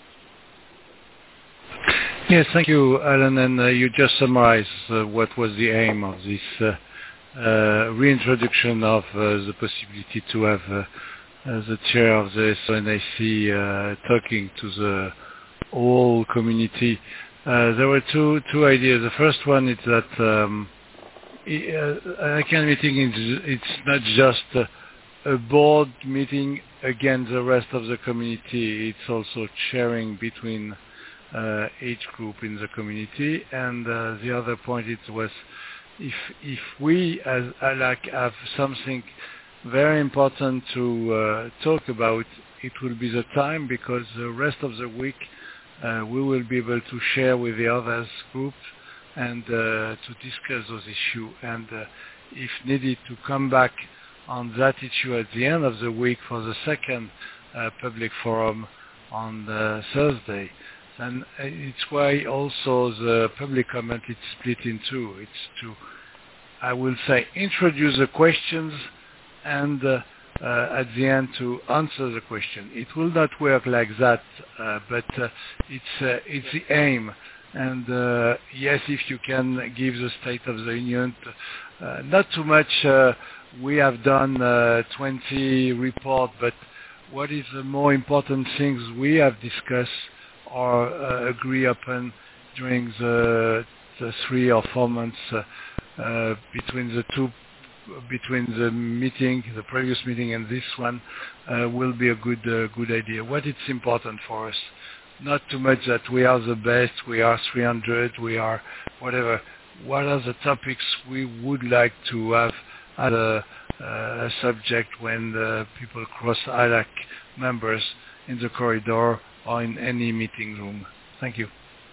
Speaker 6: Yes, thank you, Alan. And uh, you just summarized uh, what was the aim of this uh, uh, reintroduction of uh, the possibility to have uh, uh, the chair of the S O N A C uh, talking to the whole community. Uh, there were two two ideas. The first one is that um, uh, an meeting is it's not just a, a board meeting against the rest of the community. It's also sharing between uh, each group in the community. And uh, the other point it was if if we as A L A C have something very important to uh, talk about, it will be the time, because the rest of the week uh, we will be able to share with the others group and uh, to discuss those issues, and uh, if needed to come back on that issue at the end of the week for the second uh, public forum on uh, Thursday. And it's why also the public comment is split in two. It's to, I will say, introduce the questions and uh, uh, at the end to answer the question. It will not work like that, uh, but uh, it's uh, it's the aim. And uh, yes, if you can give the State of the Union, uh, not too much. Uh, we have done uh, twenty reports, but what is the more important things we have discussed or uh, agree upon during the, the three or four months uh, uh, between the two, between the meeting, the previous meeting and this one, uh, will be a good uh, good idea. What is important for us? Not too much that we are the best, we are three hundred, we are whatever. What are the topics we would like to have as a, uh, a subject when the people cross A L A C members in the corridor or in any meeting room? Thank you.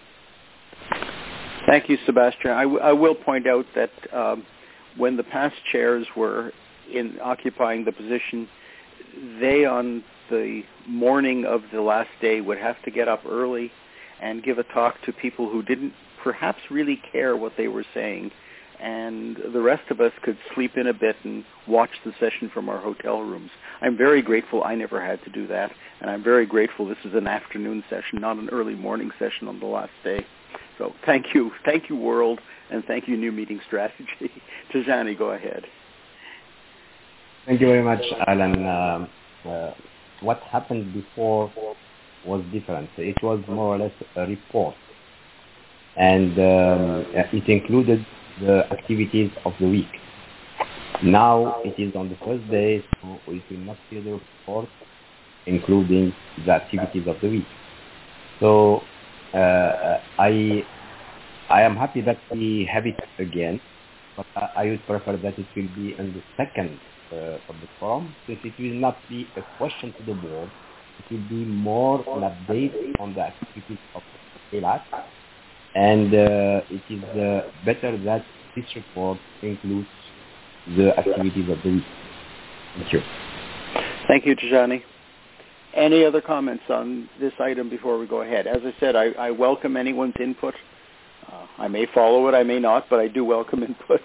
Speaker 2: Thank you, Sebastian. I, w- I will point out that um, when the past chairs were in occupying the position, they on the morning of the last day would have to get up early and give a talk to people who didn't perhaps really care what they were saying, and the rest of us could sleep in a bit and watch the session from our hotel rooms. I'm very grateful I never had to do that, and I'm very grateful this is an afternoon session, not an early morning session on the last day. So thank you. Thank you, World, and thank you, New Meeting Strategy. Tijani, go ahead.
Speaker 8: Thank you very much, Alan. Um, uh, what happened before was different. It was more or less a report, and um, it included the activities of the week. Now it is on the first day, so we will not see the report, including the activities of the week. So uh, I I am happy that we have it again, but I, I would prefer that it will be in the second uh, public forum, since it will not be a question to the board. It will be more an update on the activities of A L A C, and uh, it is uh, better that this report includes the activities of the week. Thank you.
Speaker 2: Thank you, Tijani. Any other comments on this item before we go ahead? As I said, I, I welcome anyone's input. Uh, I may follow it, I may not, but I do welcome input.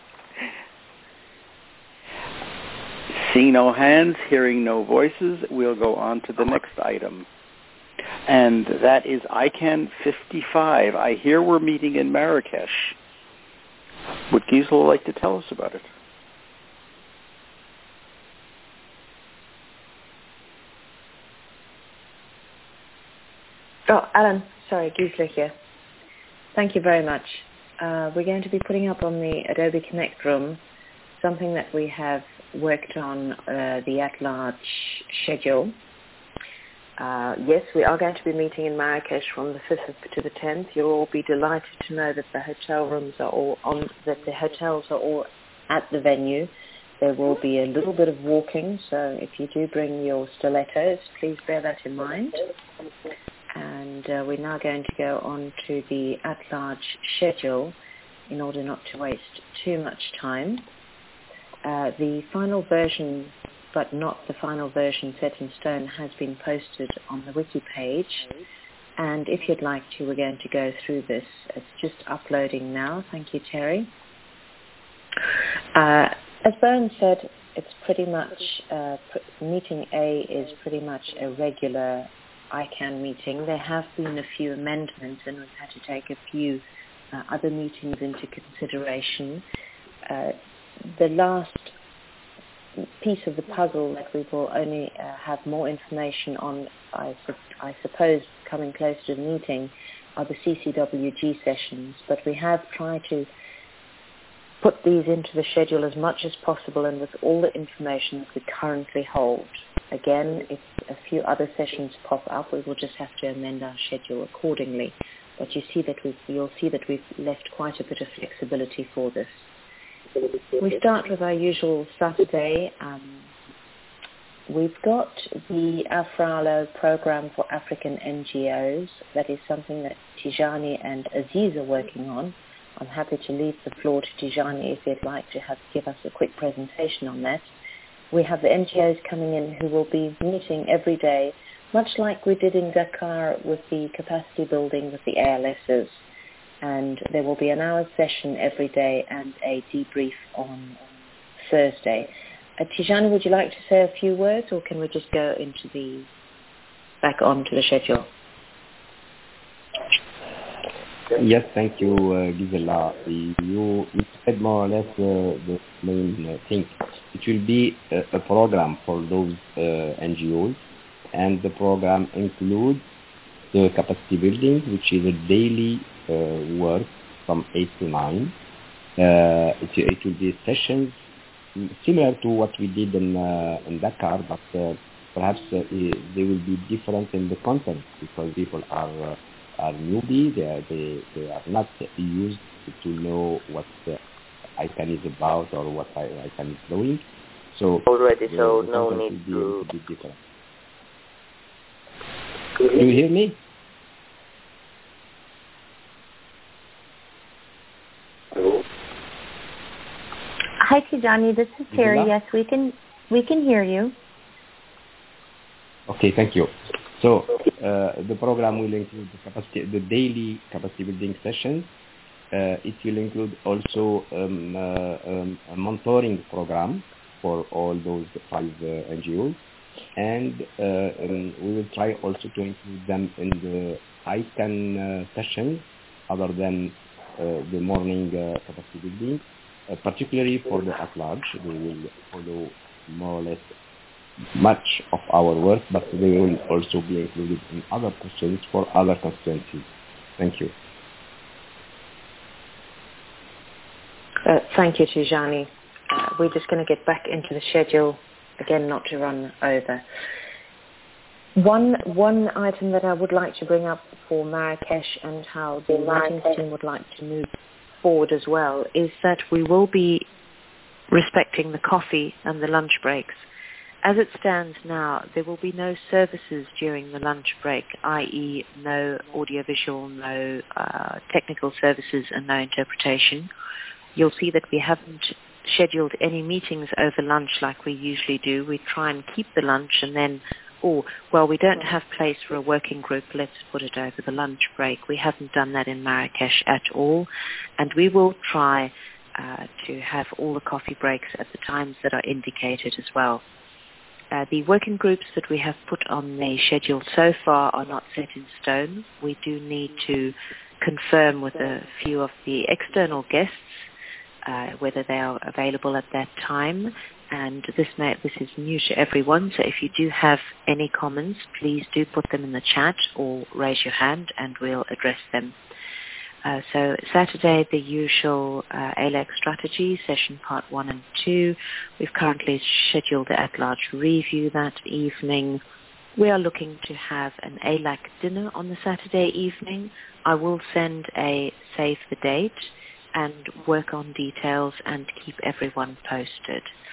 Speaker 2: Seeing no hands, hearing no voices, we'll go on to the next item. And that is I CAN fifty-five. I hear we're meeting in Marrakesh. Would Gisela like to tell us about it?
Speaker 11: Oh, Alan, sorry, Gisela here. Thank you very much. Uh, we're going to be putting up on the Adobe Connect room something that we have worked on, uh, the at-large schedule. Uh, yes, we are going to be meeting in Marrakesh from the fifth to the tenth. You'll all be delighted to know that the hotel rooms are all on, that the hotels are all at the venue. There will be a little bit of walking, so if you do bring your stilettos, please bear that in mind. And and uh, we're now going to go on to the at-large schedule in order not to waste too much time. Uh, the final version, but not the final version set in stone, has been posted on the wiki page. And if you'd like to, we're going to go through this. It's just uploading now. Thank you, Terry. Uh, as Bowen said, it's pretty much, uh, pr- meeting A is pretty much a regular I CANN meeting. There have been a few amendments, and we've had to take a few uh, other meetings into consideration. Uh, the last piece of the puzzle that we will only uh, have more information on, I, su- I suppose, coming close to the meeting, are the C C W G sessions. But we have tried to put these into the schedule as much as possible and with all the information that we currently hold. Again, if a few other sessions pop up, we will just have to amend our schedule accordingly. But you see that we've, you'll see that we've left quite a bit of flexibility for this. We start with our usual Saturday. Um, we've got the AFRALO program for African N G Os. That is something that Tijani and Aziz are working on. I'm happy to leave the floor to Tijani if you'd like to have, give us a quick presentation on that. We have the N G Os coming in who will be meeting every day, much like we did in Dakar with the capacity building with the A L Ss. And there will be an hour session every day and a debrief on Thursday. Uh, Tijani, would you like to say a few words, or can we just go into the back onto the schedule?
Speaker 8: Yes, thank you, uh, Gisela. You, you said more or less uh, the main uh, thing. It will be a, a program for those uh, N G Os, and the program includes the capacity building, which is a daily uh, work from eight to nine. Uh, it, it will be sessions similar to what we did in, uh, in Dakar, but uh, perhaps uh, they will be different in the content because people are uh, are newbie. They are, they, they are not used to know what uh, I CANN is about or what I, I CANN is doing. So
Speaker 14: already,
Speaker 8: the,
Speaker 14: so
Speaker 8: the
Speaker 14: no
Speaker 8: content
Speaker 14: need
Speaker 8: will be
Speaker 14: to.
Speaker 8: a bit different. Do you hear me?
Speaker 14: Hello?
Speaker 1: Hi, Tijani. This is Terry.
Speaker 8: Gisela?
Speaker 1: Yes, we can we can hear you.
Speaker 8: Okay, thank you. So uh, the program will include the capacity, the daily capacity building sessions. Uh, it will include also um, uh, um, a mentoring program for all those five uh, N G Os, and uh, um, we will try also to include them in the I CANN uh, sessions, other than uh, the morning uh, capacity building, uh, particularly for the at-large. They will follow more or less much of our work, but they will also be included in other questions for other constituencies. Thank you.
Speaker 11: Uh, thank you, Tijani. Uh, we're just going to get back into the schedule, again, not to run over. One one item that I would like to bring up for Marrakesh and how the meetings team would like to move forward as well is that we will be respecting the coffee and the lunch breaks. As it stands now, there will be no services during the lunch break, that is no audiovisual, no uh, technical services and no interpretation. You'll see that we haven't scheduled any meetings over lunch like we usually do. We try and keep the lunch and then, oh, well, we don't have place for a working group, let's put it over the lunch break. We haven't done that in Marrakesh at all. And we will try uh, to have all the coffee breaks at the times that are indicated as well. Uh, the working groups that we have put on the schedule so far are not set in stone. We do need to confirm with a few of the external guests uh, whether they are available at that time. And this may, this is new to everyone, so if you do have any comments, please do put them in the chat or raise your hand and we'll address them. Uh, so Saturday, the usual uh, A L E C strategy, session part one and two. We've currently scheduled the at-large review that evening. We are looking to have an A L A C dinner on the Saturday evening. I will send a save the date and work on details and keep everyone posted.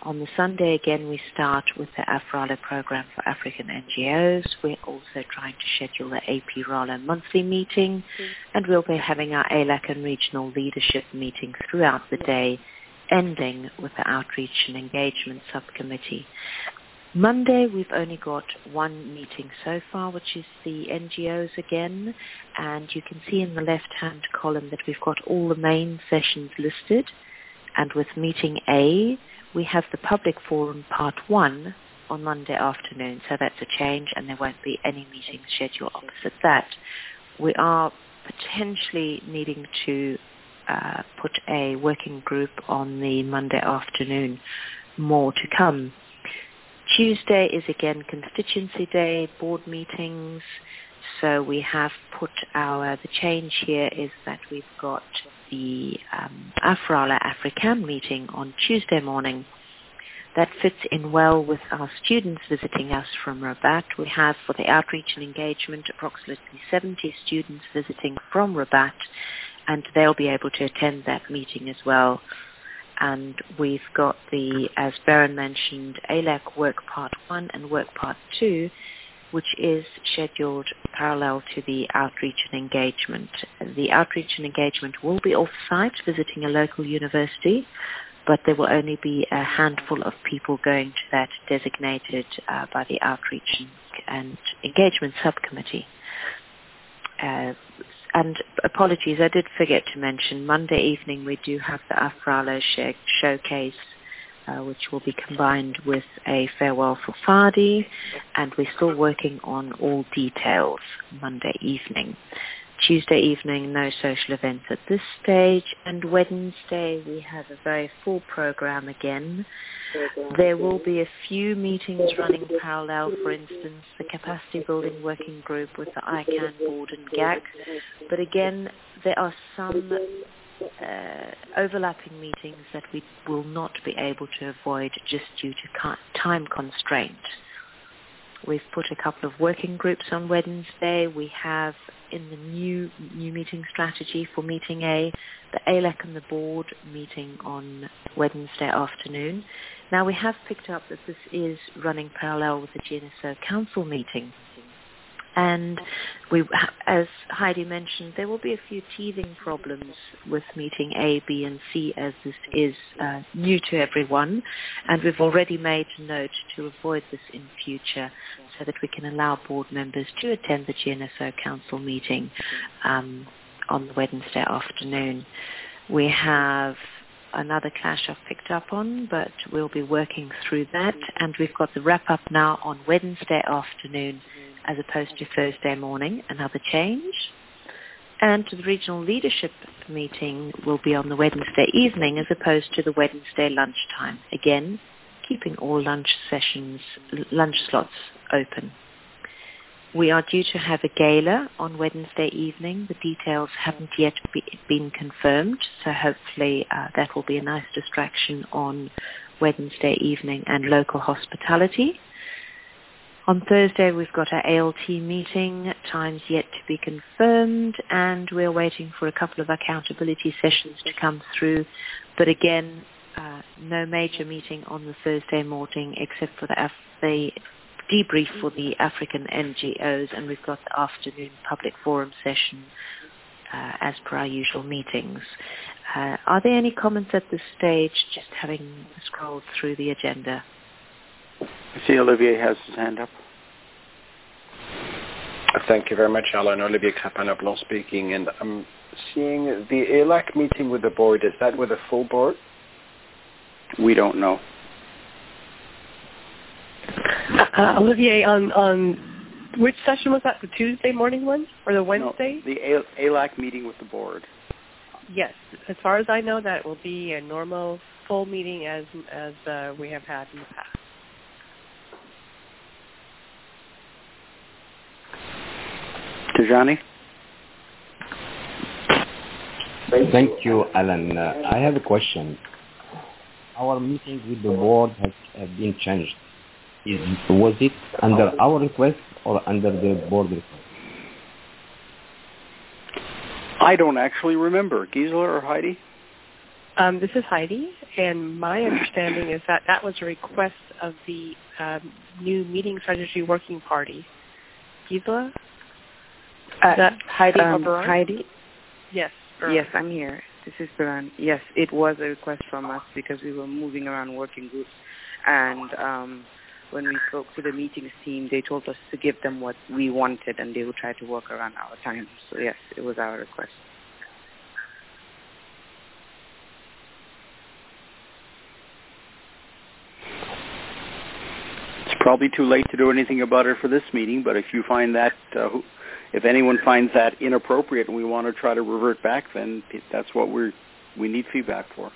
Speaker 11: On the Sunday, again, we start with the AFRALA program for African N G Os. We're also trying to schedule the A P RALA monthly meeting, and we'll be having our A L A C and regional leadership meeting throughout the day, ending with the Outreach and Engagement Subcommittee. Monday, we've only got one meeting so far, which is the N G Os again, and you can see in the left-hand column that we've got all the main sessions listed, and with meeting A, we have the public forum part one on Monday afternoon, so that's a change, and there won't be any meetings scheduled opposite that. We are potentially needing to uh, put a working group on the Monday afternoon, more to come. Tuesday is again constituency day, board meetings, so we have put our, the change here is that we've got the um, AFRALA African meeting on Tuesday morning. That fits in well with our students visiting us from Rabat. We have, for the outreach and engagement, approximately seventy students visiting from Rabat, and they'll be able to attend that meeting as well. And we've got the, as Baron mentioned, A L A C Work Part one and Work Part two, which is scheduled parallel to the outreach and engagement. The outreach and engagement will be off-site, visiting a local university, but there will only be a handful of people going to that designated uh, by the outreach and engagement subcommittee. Uh, and apologies, I did forget to mention, Monday evening we do have the AFRALA sh- showcase, Uh, which will be combined with a farewell for Fadi, and we're still working on all details Monday evening. Tuesday evening, no social events at this stage, and Wednesday we have a very full program again. There will be a few meetings running parallel, for instance, the Capacity Building Working Group with the I CANN Board and G A C, but again, there are some Uh, overlapping meetings that we will not be able to avoid just due to time constraint. We've put a couple of working groups on Wednesday. We have in the new new meeting strategy for meeting A, the A L A C and the board meeting on Wednesday afternoon. Now we have picked up that this is running parallel with the G N S O Council meeting. And we, as Heidi mentioned, there will be a few teething problems with meeting A, B, and C, as this is uh, new to everyone. And we've already made a note to avoid this in future so that we can allow board members to attend the G N S O Council meeting um, on Wednesday afternoon. We have another clash I've picked up on, but we'll be working through that. And we've got the wrap-up now on Wednesday afternoon, as opposed to Thursday morning, another change. And the regional leadership meeting will be on the Wednesday evening as opposed to the Wednesday lunchtime. Again, keeping all lunch sessions, lunch slots open. We are due to have a gala on Wednesday evening. The details haven't yet be, been confirmed, so hopefully uh, that will be a nice distraction on Wednesday evening and local hospitality. On Thursday, we've got our A L T meeting, times yet to be confirmed, and we're waiting for a couple of accountability sessions to come through. But again, uh, no major meeting on the Thursday morning except for the, Af- the debrief for the African N G Os, and we've got the afternoon public forum session uh, as per our usual meetings. Uh, are there any comments at this stage, just having scrolled through the agenda?
Speaker 2: I see Olivier has his hand up.
Speaker 7: Thank you very much, Alan. Olivier Crapin-Blanc speaking. And I'm seeing the A L A C meeting with the board. Is that with a full board?
Speaker 2: We don't know.
Speaker 3: Uh, Olivier, on, on which session was that? The Tuesday morning one or the Wednesday?
Speaker 2: No, the A L A C meeting with the board.
Speaker 3: Yes. As far as I know, that will be a normal full meeting as, as uh, we have had in the past.
Speaker 2: Tijani?
Speaker 8: Thank you, Alan. Uh, I have a question. Our meeting with the board has uh, been changed. Is, was it under our request or under the board request?
Speaker 2: I don't actually remember. Gisela or Heidi?
Speaker 3: Um, this is Heidi, and my understanding is that that was a request of the um, new Meeting Strategy Working Party. Gisela?
Speaker 10: Uh,
Speaker 3: that Heidi
Speaker 10: um,
Speaker 3: or
Speaker 10: Heidi?
Speaker 3: Yes.
Speaker 10: Baran. Yes, I'm here. This is Baran. Yes, it was a request from us because we were moving around working groups. And um, when we spoke to the meetings team, they told us to give them what we wanted, and they would try to work around our time. So, yes, it was our request.
Speaker 2: It's probably too late to do anything about it for this meeting, but if you find that, uh, if anyone finds that inappropriate and we want to try to revert back, then that's what we're, we need feedback for.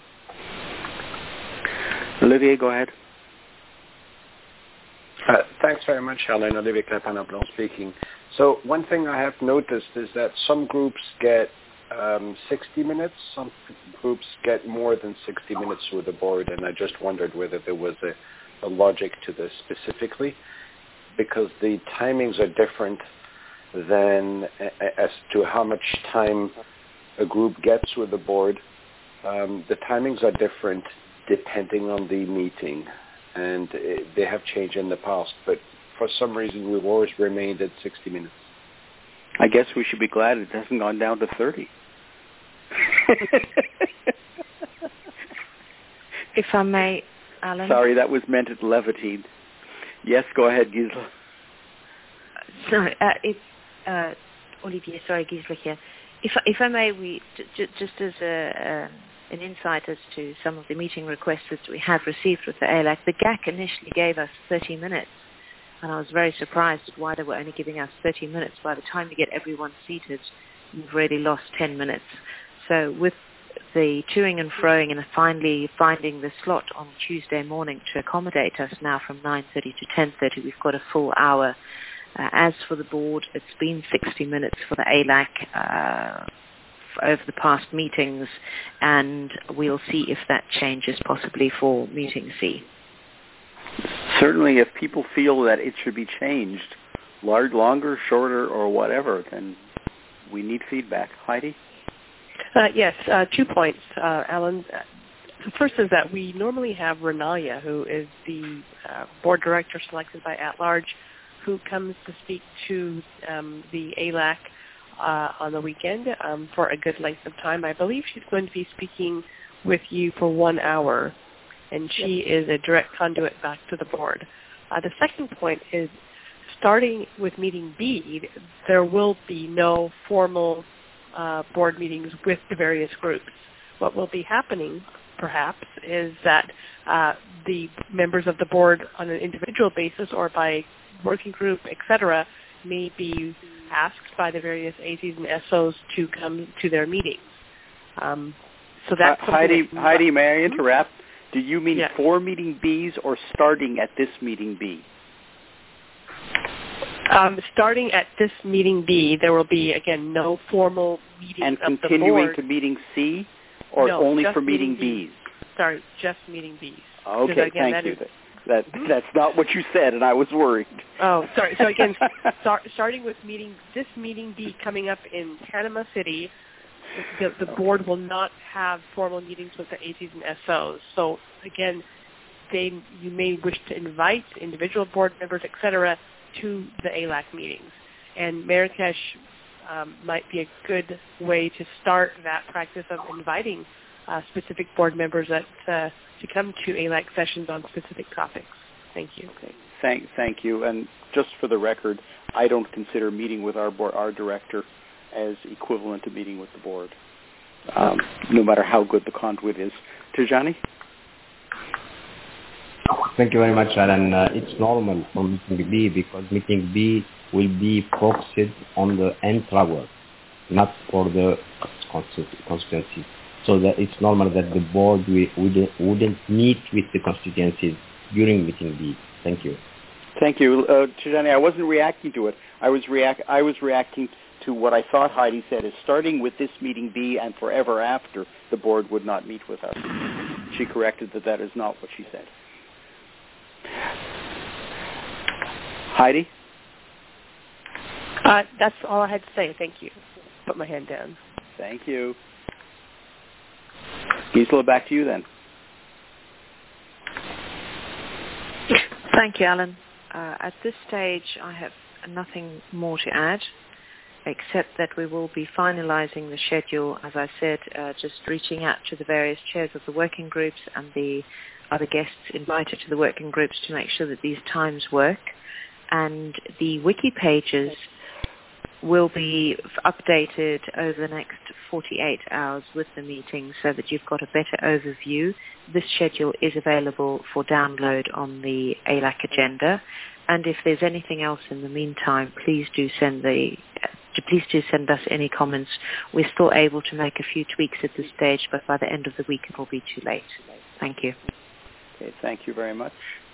Speaker 2: Olivier, go ahead.
Speaker 7: Uh, thanks very much, Helen. Olivier Clapin-Ablon speaking. So one thing I have noticed is that some groups get um, sixty minutes, some groups get more than sixty minutes with the board, and I just wondered whether there was a a logic to this specifically, because the timings are different than as to how much time a group gets with the board. Um, the timings are different depending on the meeting, and it, they have changed in the past, but for some reason we've always remained at sixty minutes.
Speaker 2: I guess we should be glad it hasn't gone down to thirty.
Speaker 11: If I may, Alan?
Speaker 2: Sorry, that was meant at levity. Yes, go ahead, Gisela.
Speaker 11: Sorry, uh, if, uh, Olivier, sorry, Gisela here. If, if I may, we j- just as a, uh, an insight as to some of the meeting requests that we have received with the A L A C, the G A C initially gave us thirty minutes, and I was very surprised at why they were only giving us thirty minutes. By the time you get everyone seated, you've really lost ten minutes. So with the toing and froing and finally finding the slot on Tuesday morning to accommodate us now from nine thirty to ten thirty, we've got a full hour. Uh, as for the board, it's been sixty minutes for the A L A C uh, over the past meetings, and we'll see if that changes possibly for meeting C.
Speaker 2: Certainly, if people feel that it should be changed, large, longer, shorter, or whatever, then we need feedback. Heidi?
Speaker 3: Uh, yes, uh, two points, uh, Alan. The first is that we normally have Renalia, who is the uh, board director selected by at-large, who comes to speak to um, the A L A C uh, on the weekend um, for a good length of time. I believe she's going to be speaking with you for one hour, and she yes. is a direct conduit back to the board. Uh, the second point is, starting with meeting B, there will be no formal uh, board meetings with the various groups. What will be happening, perhaps, is that uh, the members of the board on an individual basis or by working group, et cetera, may be asked by the various A Cs and S Os to come to their meetings. Um, so that's
Speaker 2: uh, Heidi,
Speaker 3: that
Speaker 2: Heidi, may I interrupt? Do you mean
Speaker 3: yes.
Speaker 2: for meeting Bs or starting at this meeting B?
Speaker 3: Um, starting at this meeting B, there will be, again, no formal meeting
Speaker 2: and
Speaker 3: of the board.
Speaker 2: And continuing to meeting C, or
Speaker 3: no,
Speaker 2: only
Speaker 3: just
Speaker 2: for meeting,
Speaker 3: meeting
Speaker 2: Bs?
Speaker 3: Sorry, just meeting Bs.
Speaker 2: Okay,
Speaker 3: again,
Speaker 2: thank you.
Speaker 3: Is,
Speaker 2: that,
Speaker 3: mm-hmm.
Speaker 2: That's not what you said, and I was worried.
Speaker 3: Oh, sorry. So again, start, starting with meeting this meeting B coming up in Panama City, the, the
Speaker 2: okay.
Speaker 3: board will not have formal meetings with the A Cs and S Os. So again, they you may wish to invite individual board members, et cetera, to the A L A C meetings. And Marrakesh um, might be a good way to start that practice of inviting uh, specific board members that, uh, to come to A L A C sessions on specific topics. Thank you.
Speaker 2: Okay. Thank, thank you. And just for the record, I don't consider meeting with our board, our director as equivalent to meeting with the board, um, no matter how good the conduit is. Tijani?
Speaker 8: Thank you very much, Alan. Uh, it's normal for meeting B because meeting B will be focused on the intra-work, not for the constituencies. So that it's normal that the board wouldn't, wouldn't meet with the constituencies during meeting B. Thank you.
Speaker 2: Thank you. Uh, Tijani, I wasn't reacting to it. I was, react- I was reacting to what I thought Heidi said is starting with this meeting B and forever after, the board would not meet with us. She corrected that that is not what she said. Heidi?
Speaker 3: Uh, that's all I had to say. Thank you. Put my hand down.
Speaker 2: Thank you. Gisela, back to you then.
Speaker 11: Thank you, Alan. Uh, at this stage, I have nothing more to add, except that we will be finalizing the schedule, as I said, uh, just reaching out to the various chairs of the working groups and the other guests invited to the working groups to make sure that these times work. And the wiki pages will be updated over the next forty-eight hours with the meeting so that you've got a better overview. This schedule is available for download on the A L A C agenda. And if there's anything else in the meantime, please do send the please do send us any comments. We're still able to make a few tweaks at this stage, but by the end of the week it will be too late. Thank you.
Speaker 2: Okay, thank you very much.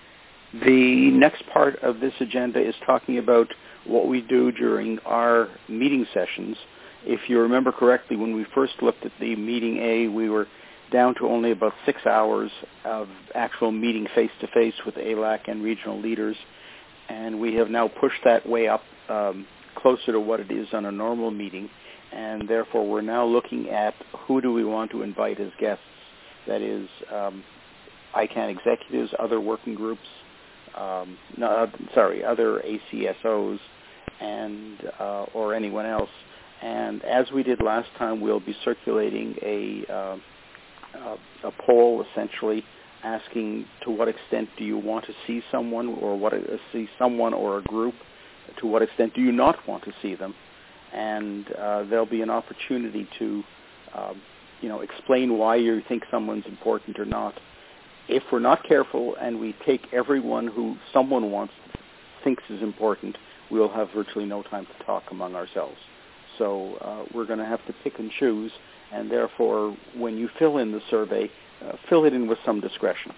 Speaker 2: The next part of this agenda is talking about what we do during our meeting sessions. If you remember correctly, when we first looked at the meeting A, we were down to only about six hours of actual meeting face-to-face with A L A C and regional leaders, and we have now pushed that way up um, closer to what it is on a normal meeting, and therefore we're now looking at who do we want to invite as guests. That is um, I CANN executives, other working groups, um, no, sorry, other A C S Os, and uh, or anyone else. And as we did last time, we'll be circulating a, uh, a, a poll, essentially asking to what extent do you want to see someone, or what uh, see someone or a group. To what extent do you not want to see them? And uh, there'll be an opportunity to, uh, you know, explain why you think someone's important or not. If we're not careful and we take everyone who someone wants thinks is important, we'll have virtually no time to talk among ourselves. So uh, we're going to have to pick and choose, and therefore, when you fill in the survey, uh, fill it in with some discretion.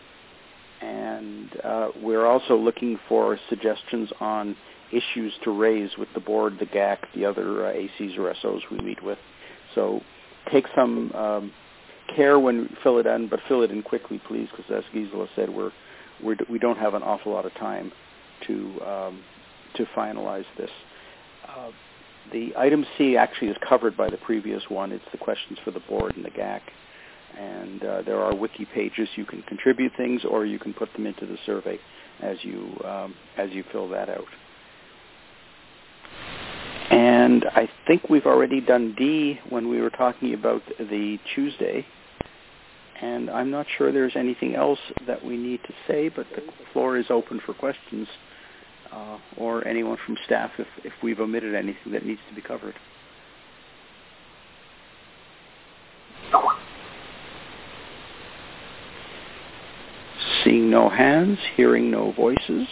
Speaker 2: And uh, we're also looking for suggestions on issues to raise with the board, the G A C, the other uh, A Cs or S Os we meet with. So take some um, care when you fill it in, but fill it in quickly, please, because as Gisela said, we're, we're, we don't have an awful lot of time to um, to finalize this. Uh, the item C actually is covered by the previous one. It's the questions for the board and the G A C. And uh, there are wiki pages. You can contribute things, or you can put them into the survey as you um, as you fill that out. And I think we've already done D when we were talking about the Tuesday. And I'm not sure there's anything else that we need to say, but the floor is open for questions uh, or anyone from staff if, if we've omitted anything that needs to be covered. Seeing no hands, hearing no voices.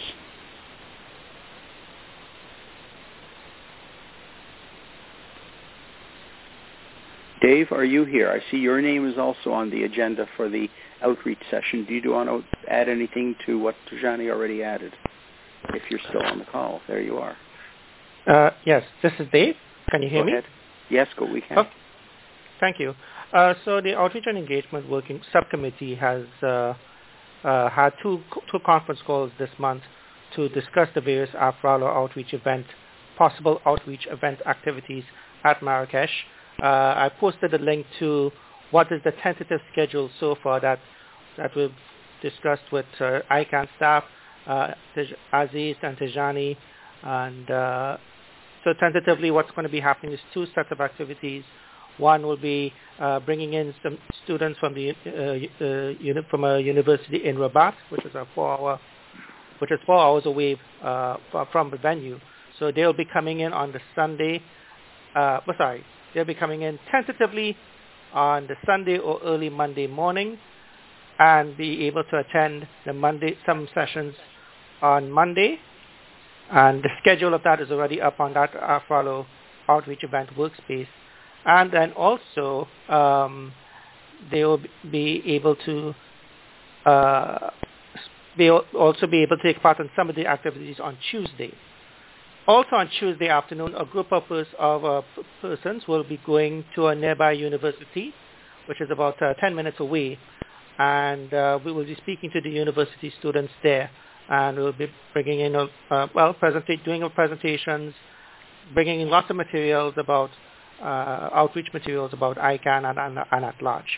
Speaker 2: Dave, are you here? I see your name is also on the agenda for the outreach session. Do you want to add anything to what Tajani already added? If you're still on the call, there you are.
Speaker 14: Uh, yes, this is Dave. Can you hear
Speaker 2: go
Speaker 14: me?
Speaker 2: Ahead. Yes, go. We can.
Speaker 14: Okay. Thank you. Uh, so the Outreach and Engagement Working Subcommittee has uh, uh, had two two conference calls this month to discuss the various AFRALO outreach event, possible outreach event activities at Marrakesh. Uh, I posted a link to what is the tentative schedule so far that that we've discussed with uh, I CANN staff, uh, Aziz and Tajani, and uh, so tentatively what's going to be happening is two sets of activities. One will be uh, bringing in some students from the uh, uh, uni- from a university in Rabat, which is a four-hour, which is four hours away uh, from the venue. So they'll be coming in on the Sunday. Uh, well, sorry, they'll be coming in tentatively on the Sunday or early Monday morning, and be able to attend the Monday some sessions on Monday. And the schedule of that is already up on that AFRALO outreach event workspace. And then also, um, they will be able to uh, they will also be able to take part in some of the activities on Tuesday. Also on Tuesday afternoon, a group of, pers- of uh, persons will be going to a nearby university, which is about uh, ten minutes away, and uh, we will be speaking to the university students there, and we'll be bringing in, a, uh, well, presenta- doing presentations, bringing in lots of materials about Uh, outreach materials about I CANN and, and, and at large.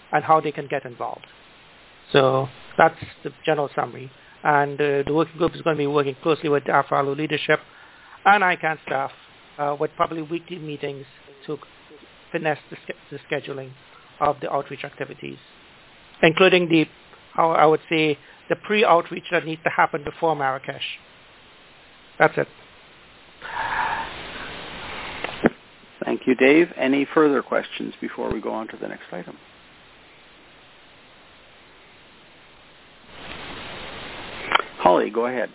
Speaker 14: and how they can get involved. So that's the general summary. And uh, the working group is going to be working closely with the AFRALO leadership and I CANN staff uh, with probably weekly meetings to finesse the, the scheduling of the outreach activities, including the, how I would say, the pre-outreach that needs to happen before Marrakesh. That's it.
Speaker 2: Thank you, Dave. Any further questions before we go on to the next item? Holly, go ahead.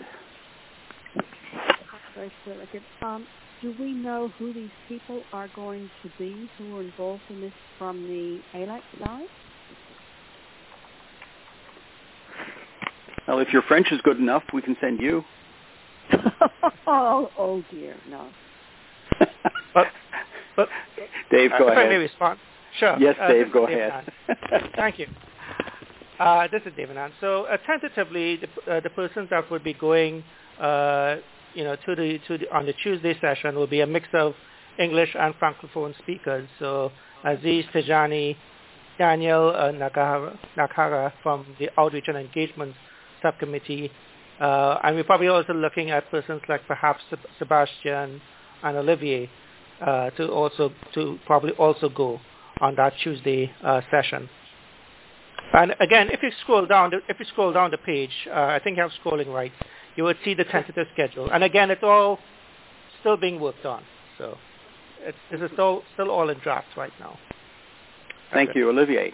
Speaker 5: Very good. Um, do we know who these people are going to be who are involved in this from the A L A C side?
Speaker 2: Well, if your French is good enough, we can send you.
Speaker 5: oh, oh dear, no.
Speaker 14: but, but,
Speaker 2: Dave, go
Speaker 14: uh,
Speaker 2: ahead.
Speaker 14: If I may respond. Sure.
Speaker 2: Yes,
Speaker 14: uh,
Speaker 2: Dave, go
Speaker 14: Dave
Speaker 2: ahead.
Speaker 14: Thank you. Uh, this is David Ann. So uh, tentatively, the, uh, the persons that would be going, uh, you know, to the to the on the Tuesday session will be a mix of English and Francophone speakers. So Aziz Tijani, Daniel uh, Nakahara, Nakahara from the Outreach and Engagement Subcommittee, uh, and we're probably also looking at persons like perhaps Sebastian and Olivier uh, to also to probably also go on that Tuesday uh, session. And again, if you scroll down, the, if you scroll down the page, uh, I think I'm scrolling right, you would see the tentative schedule. And again, it's all still being worked on. So it's, this is still, still all in drafts right now.
Speaker 2: Thank okay. you, Olivier.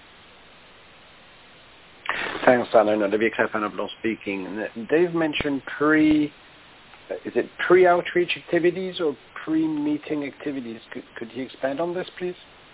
Speaker 7: Thanks, Alan. Olivier Clapham speaking. Dave mentioned pre, is it pre-outreach activities or pre-meeting activities? Could, could you expand on this, please?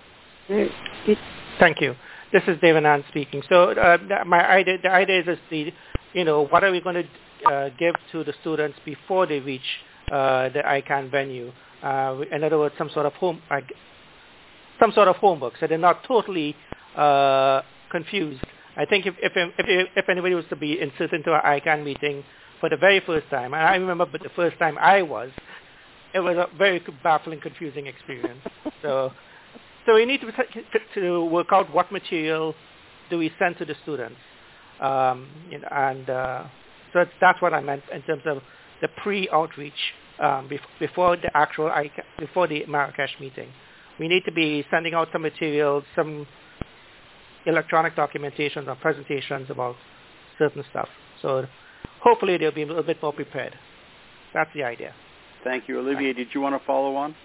Speaker 14: Thank you. This is David Ann speaking. So uh, my idea, the idea is the, you know, what are we going to uh, give to the students before they reach uh, the I CANN venue? Uh, in other words, some sort of home, uh, some sort of homework, so they're not totally uh, confused. I think if if if, if anybody was to be inserted into an I CANN meeting for the very first time, and I remember the first time I was, it was a very baffling, confusing experience. So. So we need to, to work out what material do we send to the students, um, you know, and uh, so that's, that's what I meant in terms of the pre-outreach um, before the actual before the Marrakesh meeting. We need to be sending out some materials, some electronic documentation or presentations about certain stuff. So hopefully they'll be a little bit more prepared. That's the idea.
Speaker 2: Thank you, Olivier. Did you want to follow on?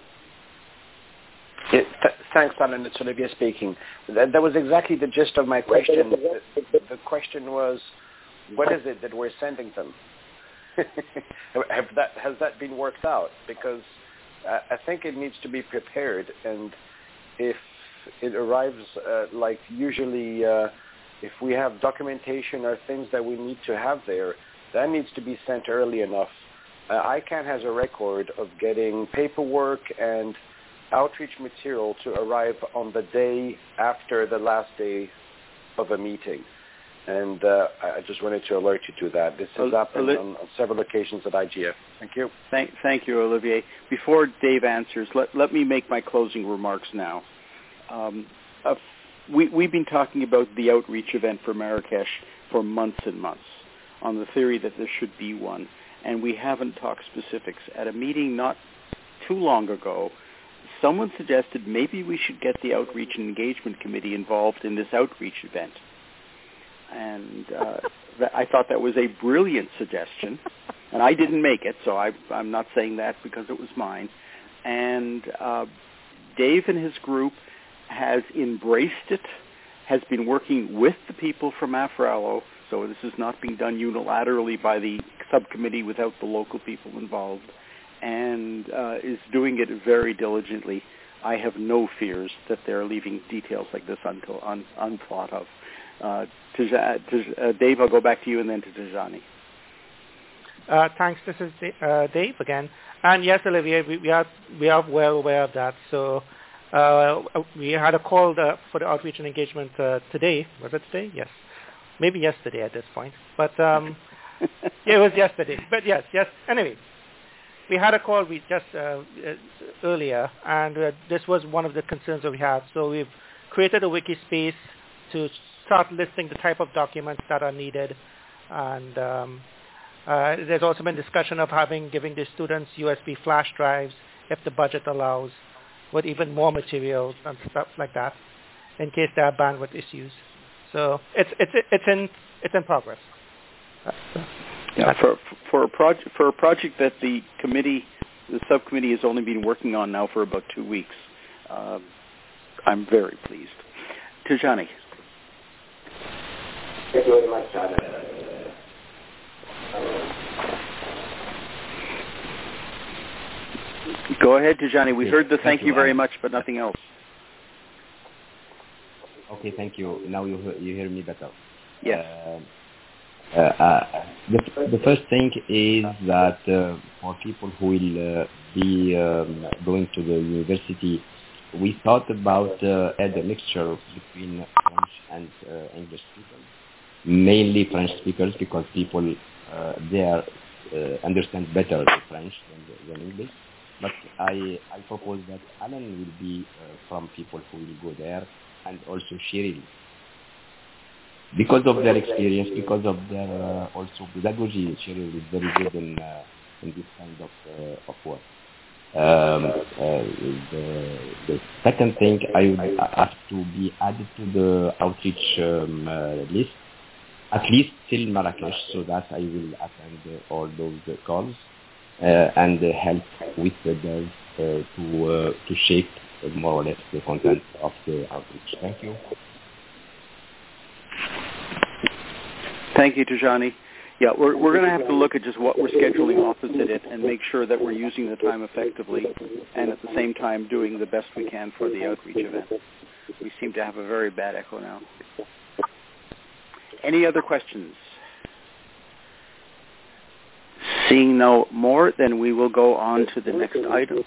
Speaker 7: Yeah, th- thanks, Alan. It's Olivier speaking. That, that was exactly the gist of my question. The, the question was, what is it that we're sending them? Have that, has that been worked out? Because uh, I think it needs to be prepared, and if it arrives uh, like usually, uh, if we have documentation or things that we need to have there, that needs to be sent early enough. Uh, I CANN has a record of getting paperwork and outreach material to arrive on the day after the last day of a meeting. And uh, I just wanted to alert you to that. This has happened on, on several occasions at I G F. Thank you.
Speaker 2: Thank, thank you, Olivier. Before Dave answers, let, let me make my closing remarks now. Um, uh, we, we've been talking about the outreach event for Marrakesh for months and months on the theory that there should be one, and we haven't talked specifics. At a meeting not too long ago, someone suggested maybe we should get the Outreach and Engagement Committee involved in this outreach event. And uh, th- I thought that was a brilliant suggestion. And I didn't make it, so I, I'm not saying that because it was mine. And uh, Dave and his group has embraced it, has been working with the people from AFRALO, so this is not being done unilaterally by the subcommittee without the local people involved, and uh, is doing it very diligently. I have no fears that they're leaving details like this until, un, unthought of. Uh, Tij- Tij- uh, Dave, I'll go back to you and then to Tijani.
Speaker 14: Uh, thanks. This is uh, Dave again. And yes, Olivier, we, we are we are well aware of that. So uh, we had a call the, for the outreach and engagement uh, today. Was it today? Yes. Maybe yesterday at this point. But um, yeah, it was yesterday. But yes, yes. Anyway. We had a call we just uh, uh, earlier, and uh, this was one of the concerns that we had. So we've created a wiki space to start listing the type of documents that are needed. And um, uh, there's also been discussion of having giving the students U S B flash drives if the budget allows, with even more materials and stuff like that, in case there are bandwidth issues. So it's it's it's in it's in progress.
Speaker 2: Yeah, for for a project for a project that the committee, the subcommittee, has only been working on now for about two weeks, uh, I'm very pleased. Tijani.
Speaker 13: Thank you very much, Alan.
Speaker 2: Go ahead, Tijani. We
Speaker 8: yes,
Speaker 2: heard the thank,
Speaker 8: thank
Speaker 2: you
Speaker 8: you
Speaker 2: very
Speaker 8: Alan.
Speaker 2: much, but nothing else.
Speaker 8: Okay, thank you. Now you you hear me better.
Speaker 2: Yes.
Speaker 8: Uh, uh, uh, the, the first thing is that uh, for people who will uh, be um, going to the university, we thought about uh, add a mixture between French and uh, English speakers, mainly French speakers, because people uh, there uh, understand better the French than, than English. But I I propose that Alan will be uh, from people who will go there, and also Cheryl, because of their experience, because of their uh, also pedagogy. Cheryl is very good in uh, in this kind of uh, of work. Um, uh, the, the second thing I would ask to be added to the outreach um, uh, list, at least till Marrakesh, so that I will attend uh, all those uh, calls uh, and uh, help with the devs uh, to uh, to shape uh, more or less the content of the outreach. Thank you.
Speaker 2: Thank you, Tijani. Yeah, we're we're going to have to look at just what we're scheduling opposite it and make sure that we're using the time effectively and at the same time doing the best we can for the outreach event. We seem to have a very bad echo now. Any other questions? Seeing no more, then we will go on to the next item.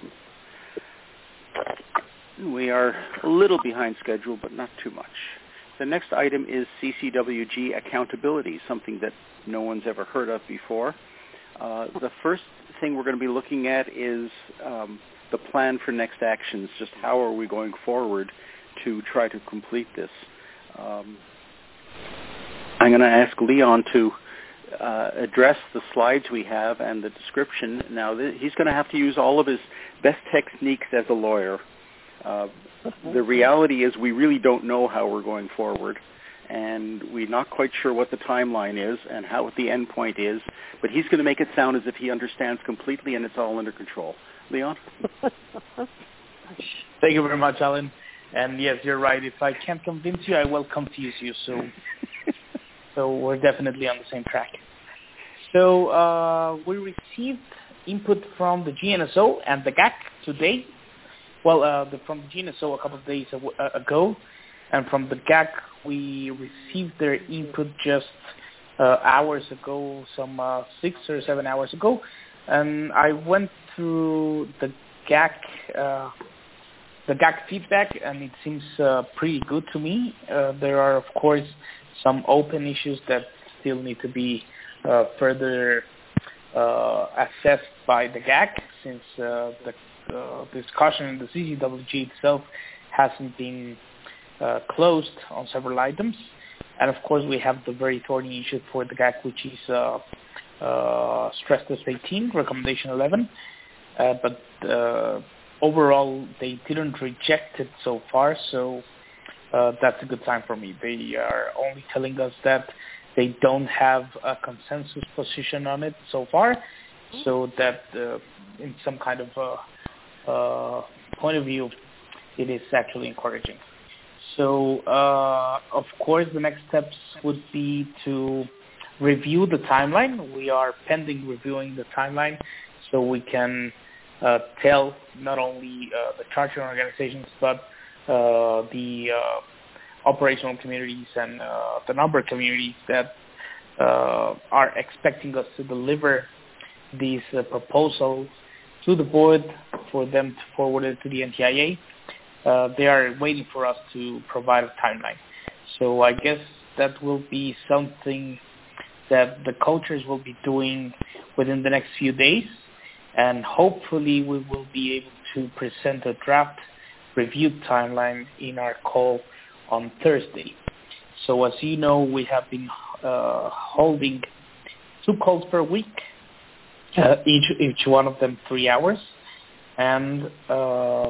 Speaker 2: We are a little behind schedule, but not too much. The next item is C C W G accountability, something that no one's ever heard of before. Uh, the first thing we're going to be looking at is um, the plan for next actions, just how are we going forward to try to complete this. Um, I'm going to ask Leon to uh, address the slides we have and the description. Now, th- he's going to have to use all of his best techniques as a lawyer. Uh, the reality is we really don't know how we're going forward, and we're not quite sure what the timeline is and how what the end point is, but he's going to make it sound as if he understands completely and it's all under control. Leon?
Speaker 15: Thank you very much, Alan. And yes, you're right. If I can't convince you, I will confuse you. So, so we're definitely on the same track. So uh, we received input from the G N S O and the G A C today. Well, uh, the, from the G N S O a couple of days ago, and from the G A C we received their input just uh, hours ago, some uh, six or seven hours ago, and I went through the G A C, uh, the G A C feedback, and it seems uh, pretty good to me. Uh, there are, of course, some open issues that still need to be uh, further uh, assessed by the G A C, since uh, the uh, discussion in the C C W G itself hasn't been uh, closed on several items. And of course, we have the very thorny issue for the G A C, which is uh, uh, stress test eighteen, recommendation eleven. Uh, but uh, overall, they didn't reject it so far, so uh, that's a good sign for me. They are only telling us that they don't have a consensus position on it so far, so that uh, in some kind of uh, uh, point of view, it is actually encouraging. So, uh, of course, the next steps would be to review the timeline. We are pending reviewing the timeline so we can uh, tell not only uh, the charter organizations but uh, the uh, operational communities and uh, the number of communities that uh, are expecting us to deliver these uh, proposals to the board for them to forward it to the N T I A. Uh, they are waiting for us to provide a timeline. So I guess that will be something that the coaches will be doing within the next few days, and hopefully we will be able to present a draft reviewed timeline in our call on Thursday. So as you know, we have been uh, holding two calls per week, uh, each each one of them three hours, and uh,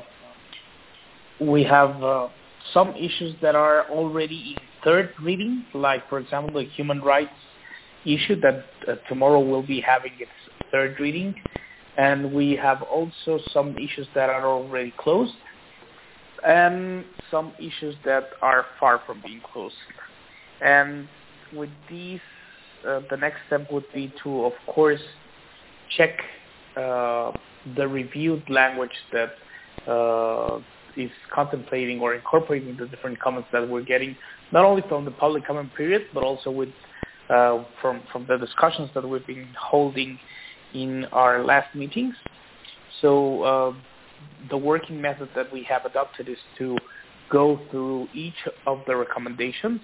Speaker 15: we have uh, some issues that are already in third reading, like for example the human rights issue that uh, tomorrow will be having its third reading, and we have also some issues that are already closed, and some issues that are far from being closed. And with these, uh, the next step would be to, of course, check uh, the reviewed language that uh, is contemplating or incorporating the different comments that we're getting, not only from the public comment period, but also with uh, from from the discussions that we've been holding in our last meetings. So uh, the working method that we have adopted is to go through each of the recommendations,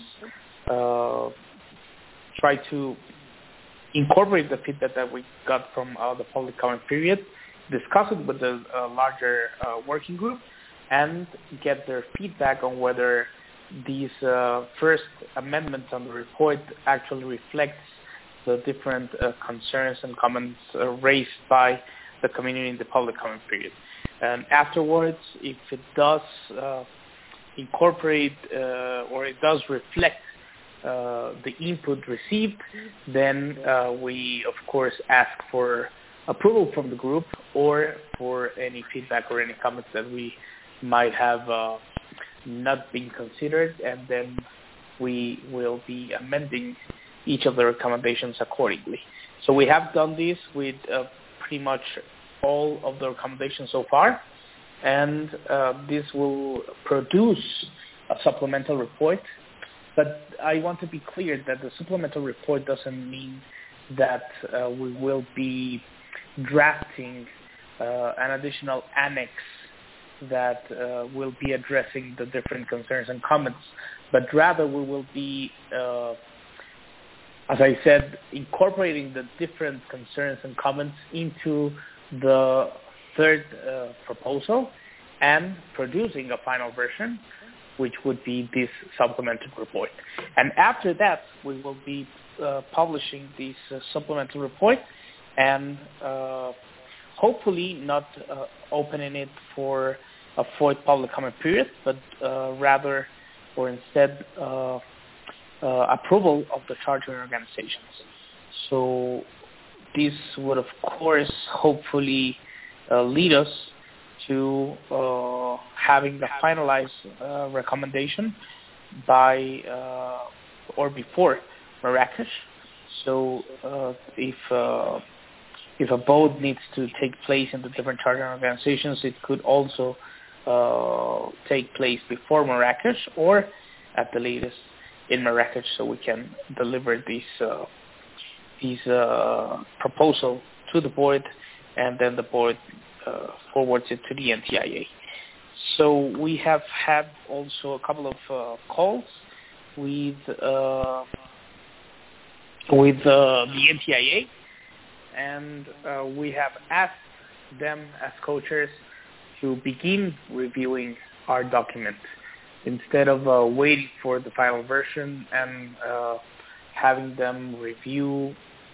Speaker 15: uh, try to incorporate the feedback that we got from uh, the public comment period, discuss it with the uh, larger uh, working group, and get their feedback on whether these uh, first amendments on the report actually reflects the different uh, concerns and comments uh, raised by the community in the public comment period. And afterwards, if it does uh, incorporate uh, or it does reflect uh, the input received, then uh, we, of course, ask for approval from the group or for any feedback or any comments that we might have uh, not been considered, and then we will be amending each of the recommendations accordingly. So we have done this with uh, pretty much all of the recommendations so far, and uh, this will produce a supplemental report. But I want to be clear that the supplemental report doesn't mean that uh, we will be drafting uh, an additional annex that uh, will be addressing the different concerns and comments, but rather we will be, uh, as I said, incorporating the different concerns and comments into the third uh, proposal and producing a final version, which would be this supplemental report. And after that, we will be uh, publishing this uh, supplemental report and uh, hopefully not uh, opening it for a fourth public comment period, but uh, rather or instead uh, uh, approval of the charter organizations. So this would, of course, hopefully uh, lead us to uh, having the finalized uh, recommendation by uh, or before Marrakesh. So uh, if uh, if a vote needs to take place in the different charter organizations, it could also uh, take place before Marrakesh or at the latest in Marrakesh, so we can deliver these uh, these uh, proposal to the board, and then the board uh, forwards it to the N T I A. So we have had also a couple of uh, calls with uh, with uh, the N T I A, and uh, we have asked them as co-chairs to begin reviewing our document instead of uh, waiting for the final version and uh, having them review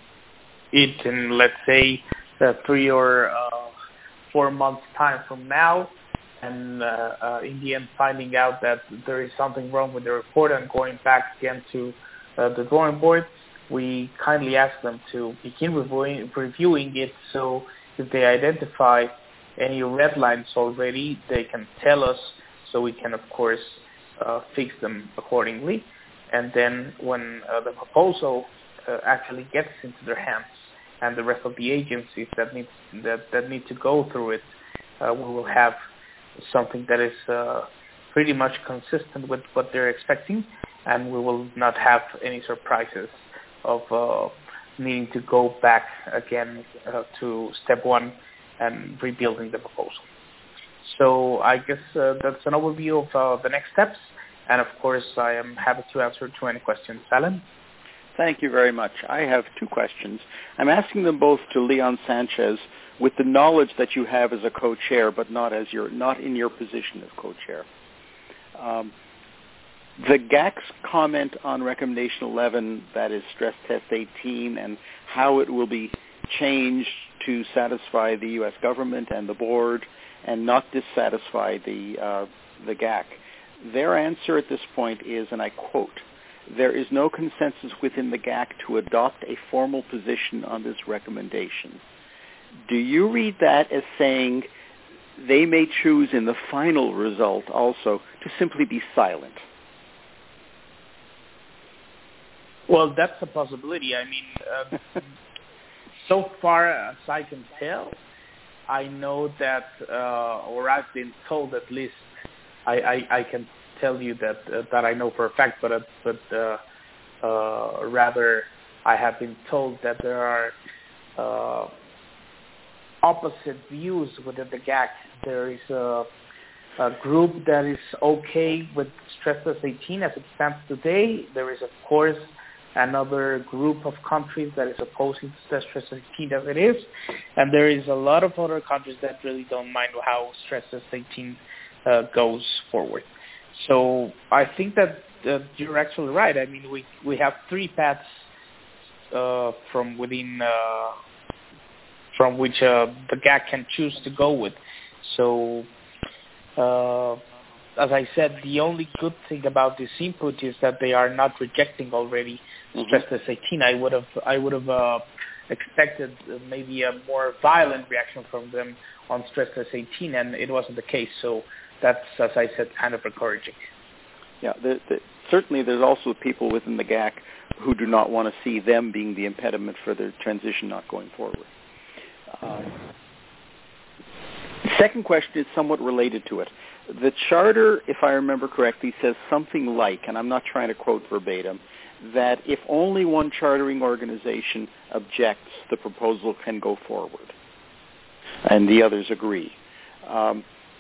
Speaker 15: it in, let's say, uh, three or uh, four months' time from now, and uh, uh, in the end finding out that there is something wrong with the report and going back again to uh, the drawing board. We kindly ask them to begin reviewing, reviewing it, so if they identify any red lines already, they can tell us, so we can, of course, uh, fix them accordingly. And then when uh, the proposal uh, actually gets into their hands, and the rest of the agencies that need that, that need to go through it, uh, we will have something that is uh, pretty much consistent with what they're expecting, and we will not have any surprises of uh, needing to go back again uh, to step one and rebuilding the proposal. So I guess uh, that's an overview of uh, the next steps, and of course I am happy to answer to any questions. Alan?
Speaker 2: Thank you very much. I have two questions. I'm asking them both to Leon Sanchez with the knowledge that you have as a co-chair, but not as your not in your position as co-chair. Um, the G A C's comment on Recommendation eleven, that is stress test eighteen, and how it will be changed to satisfy the U S government and the board and not dissatisfy the, uh, the G A C. Their answer at this point is, and I quote, "There is no consensus within the G A C to adopt a formal position on this recommendation." Do you read that as saying they may choose in the final result also to simply be silent?
Speaker 15: Well, that's a possibility. I mean, uh, so far as I can tell, I know that, uh, or I've been told at least, I, I, I can tell you that uh, that I know for a fact, but uh, but uh, uh, rather I have been told that there are uh, opposite views within the G A C. There is a, a group that is okay with stress test eighteen as it stands today. There is, of course, another group of countries that is opposing stress test eighteen as it is, and there is a lot of other countries that really don't mind how stress test eighteen uh, goes forward. So I think that uh, you're actually right. I mean, we we have three paths uh, from within uh, from which uh, the G A C can choose to go with. So, uh, as I said, the only good thing about this input is that they are not rejecting already mm-hmm. stress test eighteen. I would have I would have uh, expected maybe a more violent reaction from them on stress test eighteen, and it wasn't the case. So that's, as I said, kind of encouraging.
Speaker 2: Yeah, the, the, certainly there's also people within the G A C who do not want to see them being the impediment for their transition not going forward. Um, second question is somewhat related to it. The charter, if I remember correctly, says something like, and I'm not trying to quote verbatim, that if only one chartering organization objects, the proposal can go forward, and the others agree. Um,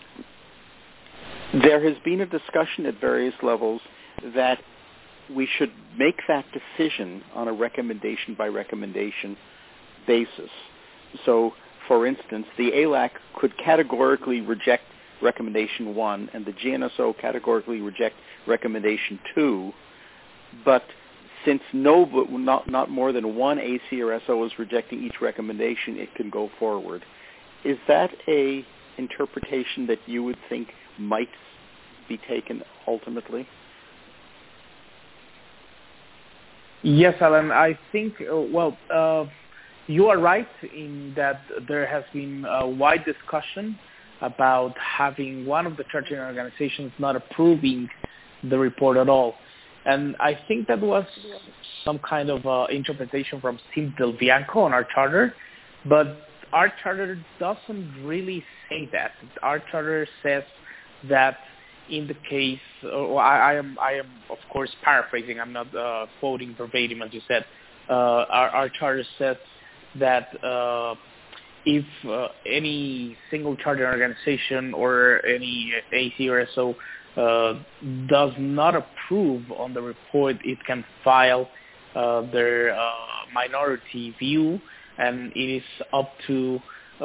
Speaker 2: there has been a discussion at various levels that we should make that decision on a recommendation by recommendation basis. So, for instance, the A L A C could categorically reject recommendation one and the G N S O categorically reject recommendation two, but since no, not, not more than one A C or S O is rejecting each recommendation, it can go forward. Is that a interpretation that you would think might be taken ultimately?
Speaker 15: Yes, Alan, I think, uh, well, uh, you are right in that there has been a wide discussion about having one of the chartering organizations not approving the report at all. And I think that was some kind of uh, interpretation from Steve Del Bianco on our charter, but our charter doesn't really say that. Our charter says that in the case, or I, I am, I am of course paraphrasing. I'm not uh, quoting verbatim as you said. Uh, our, our charter says that uh, if uh, any single charter organization or any A C or S O uh, does not approve on the report, it can file uh, their uh, minority view, and it is up to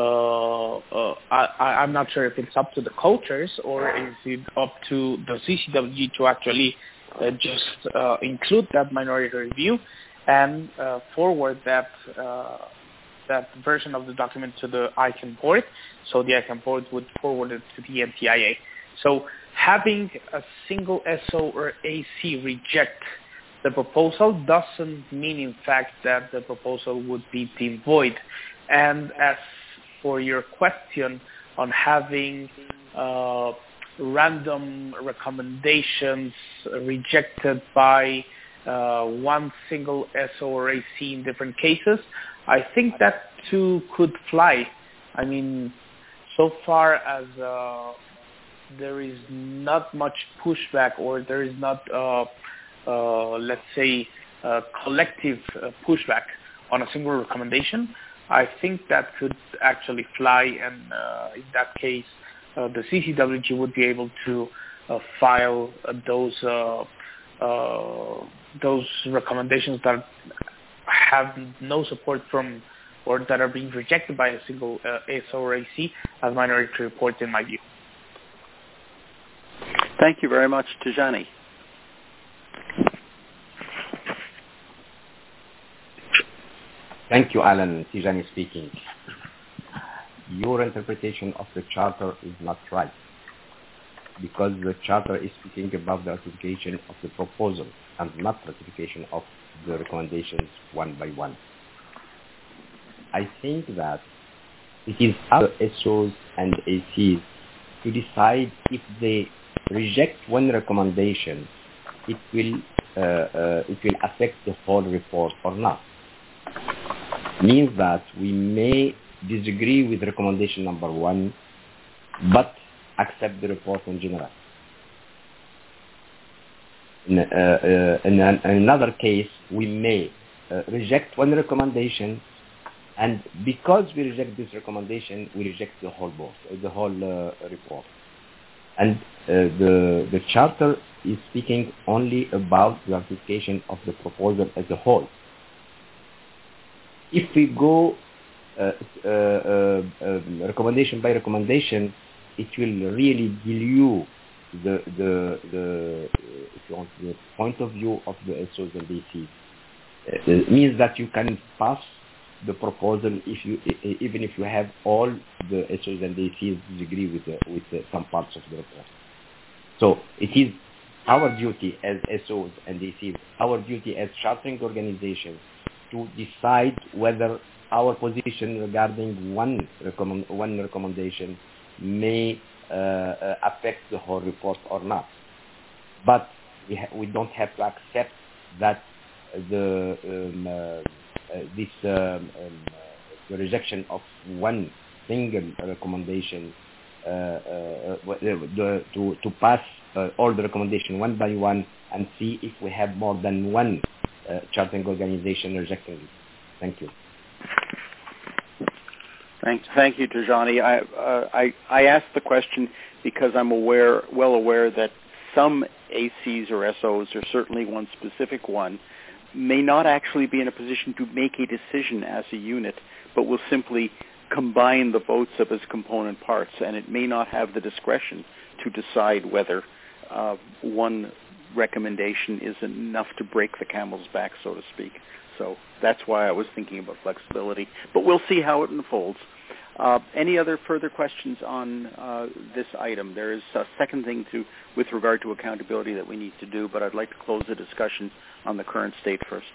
Speaker 15: Uh, uh, I, I'm not sure if it's up to the cultures or is it up to the C C W G to actually uh, just uh, include that minority review and uh, forward that uh, that version of the document to the I C A N board, so the I C A N board would forward it to the N T I A. So having a single S O or A C reject the proposal doesn't mean, in fact, that the proposal would be deemed void. And as for your question on having uh, random recommendations rejected by uh, one single S O or A C in different cases, I think that too could fly. I mean, so far as uh, there is not much pushback, or there is not, uh, uh, let's say, uh, collective uh, pushback on a single recommendation, I think that could actually fly, and uh, in that case, uh, the C C W G would be able to uh, file uh, those uh, uh, those recommendations that have no support from, or that are being rejected by a single uh, S O or A C as minority reports, in my view.
Speaker 2: Thank you very much, Tijani.
Speaker 8: Thank you, Alan. Tijani speaking. Your interpretation of the charter is not right, because the charter is speaking about the ratification of the proposal and not ratification of the recommendations one by one. I think that it is up to S Os and A Cs to decide if they reject one recommendation, it will uh, uh, it will affect the whole report or not. Means that we may disagree with recommendation number one, but accept the report in general. In, uh, uh, in, an, in another case, we may uh, reject one recommendation, and because we reject this recommendation, we reject the whole board, the whole uh, report. And uh, the the charter is speaking only about the ratification of the proposal as a whole. If we go uh, uh, uh, uh, recommendation by recommendation, it will really dilute the the the if you want the point of view of the S Os and D Cs. Uh, it means that you can pass the proposal if you even if you have all the S Os and D Cs disagree with the, with the, some parts of the report. So it is our duty as S Os and D Cs, our duty as chartering organizations, to decide whether our position regarding one recommend, one recommendation may uh, uh, affect the whole report or not. But we, ha- we don't have to accept that the um, uh, uh, this um, um, uh, the rejection of one single recommendation uh, uh, the, to to pass uh, all the recommendation one by one and see if we have more than one Uh, chartering organization rejecting it. Thank you.
Speaker 2: Thank, thank you, Tijani. I, uh, I I asked the question because I'm aware, well aware that some A Cs or S Os, or certainly one specific one, may not actually be in a position to make a decision as a unit, but will simply combine the votes of its component parts, and it may not have the discretion to decide whether uh, one recommendation is enough to break the camel's back, so to speak. So that's why I was thinking about flexibility. But we'll see how it unfolds. Uh, any other further questions on uh, this item? There is a second thing to, with regard to accountability, that we need to do, but I'd like to close the discussion on the current state first.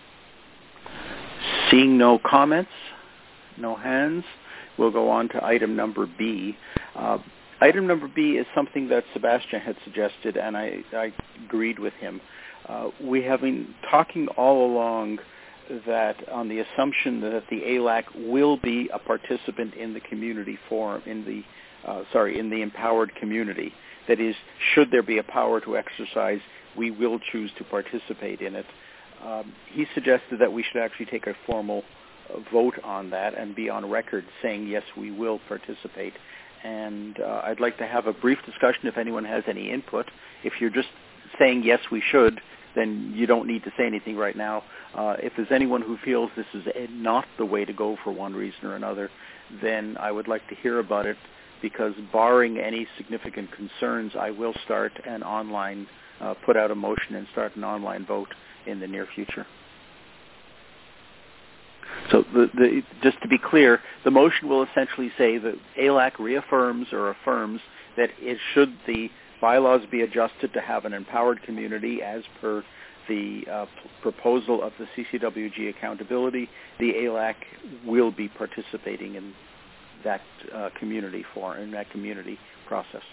Speaker 2: Seeing no comments, no hands, we'll go on to item number B. Uh, Item number B is something that Sebastian had suggested, and I, I agreed with him. Uh, we have been talking all along that on the assumption that the A L A C will be a participant in the community forum, in the uh, sorry, in the empowered community. That is, should there be a power to exercise, we will choose to participate in it. Um, he suggested that we should actually take a formal uh, vote on that and be on record saying, yes, we will participate. And uh, I'd like to have a brief discussion if anyone has any input. If you're just saying, yes, we should, then you don't need to say anything right now. Uh, if there's anyone who feels this is not the way to go for one reason or another, then I would like to hear about it, because barring any significant concerns, I will start an online, uh, put out a motion and start an online vote in the near future. So the, the, just to be clear, the motion will essentially say that A L A C reaffirms or affirms that it should the bylaws be adjusted to have an empowered community as per the uh, p- proposal of the C C W G accountability, the A L A C will be participating in that uh, community for in that community process.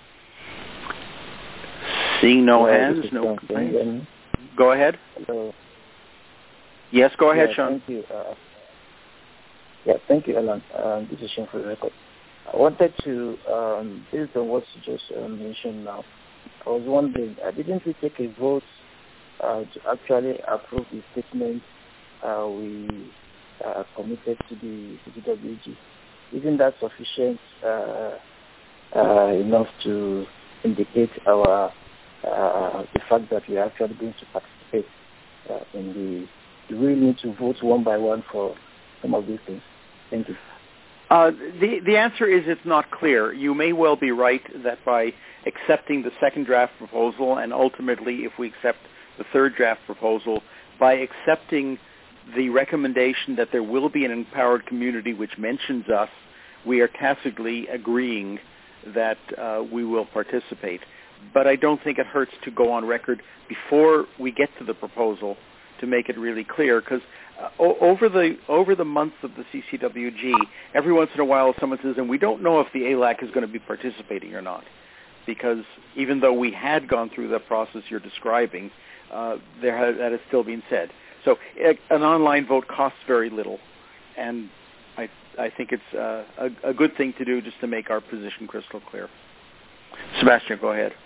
Speaker 2: Seeing no
Speaker 16: well,
Speaker 2: hands, no complaints. Go ahead.
Speaker 16: Hello.
Speaker 2: Yes, go ahead,
Speaker 16: yeah,
Speaker 2: Sean.
Speaker 16: Thank you. Uh, yeah, thank you, Alan. Um, this is Sean for the record. I wanted to, um, based on what you just uh, mentioned now, I was wondering, uh, didn't we take a vote uh, to actually approve the statement uh, we uh, committed to the C C W G? Isn't that sufficient uh, uh, enough to indicate our uh, the fact that we are actually going to participate uh, in the Do we need to vote one by one for some of these things? Thank you.
Speaker 2: Uh, the, the answer is it's not clear. You may well be right that by accepting the second draft proposal, and ultimately if we accept the third draft proposal, by accepting the recommendation that there will be an empowered community which mentions us, we are tacitly agreeing that uh, we will participate. But I don't think it hurts to go on record before we get to the proposal to make it really clear, because uh, o- over the over the months of the C C W G, every once in a while someone says, and we don't know if the A L A C is going to be participating or not, because even though we had gone through the process you're describing, uh, there has, that has still been said. So uh, an online vote costs very little, and I I think it's uh, a, a good thing to do just to make our position crystal clear. Sebastian, go ahead.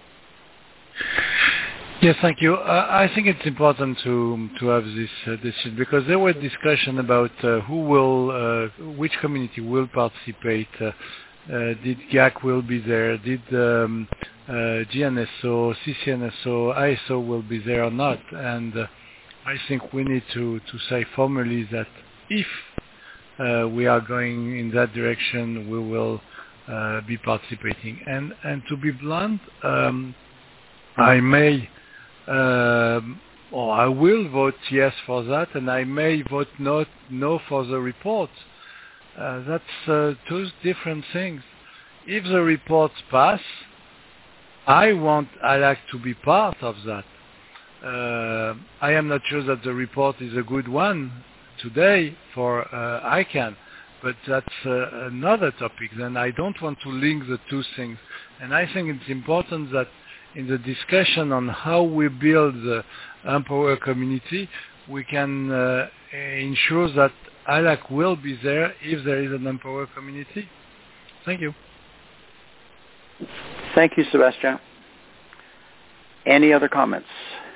Speaker 6: Yes, thank you. Uh, I think it's important to to have this uh, decision, because there were discussion about uh, who will, uh, which community will participate. Uh, uh, did G A C will be there? Did um, uh, G N S O, C C N S O, I S O will be there or not? And uh, I think we need to to say formally that if uh, we are going in that direction, we will uh, be participating. And and to be blunt, um, I may. Um, or I will vote yes for that, and I may vote no, no for the report. Uh, that's uh, two different things. If the reports pass, I want I like to be part of that. Uh, I am not sure that the report is a good one today for uh, I CAN, but that's uh, another topic. Then I don't want to link the two things, and I think it's important that in the discussion on how we build the Empower community, we can uh, ensure that A L A C will be there if there is an Empower community. Thank you.
Speaker 2: Thank you, Sebastian. Any other comments?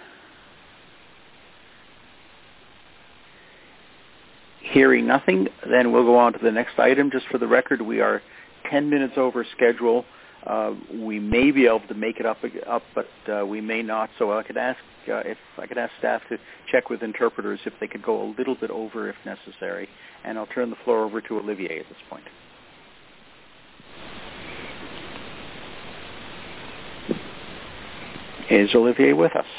Speaker 2: Hearing nothing, then we'll go on to the next item. Just for the record, we are ten minutes over schedule. Uh, we may be able to make it up, up, but uh, we may not. So I could ask uh, if I could ask staff to check with interpreters if they could go a little bit over if necessary. And I'll turn the floor over to Olivier at this point. Is Olivier with us?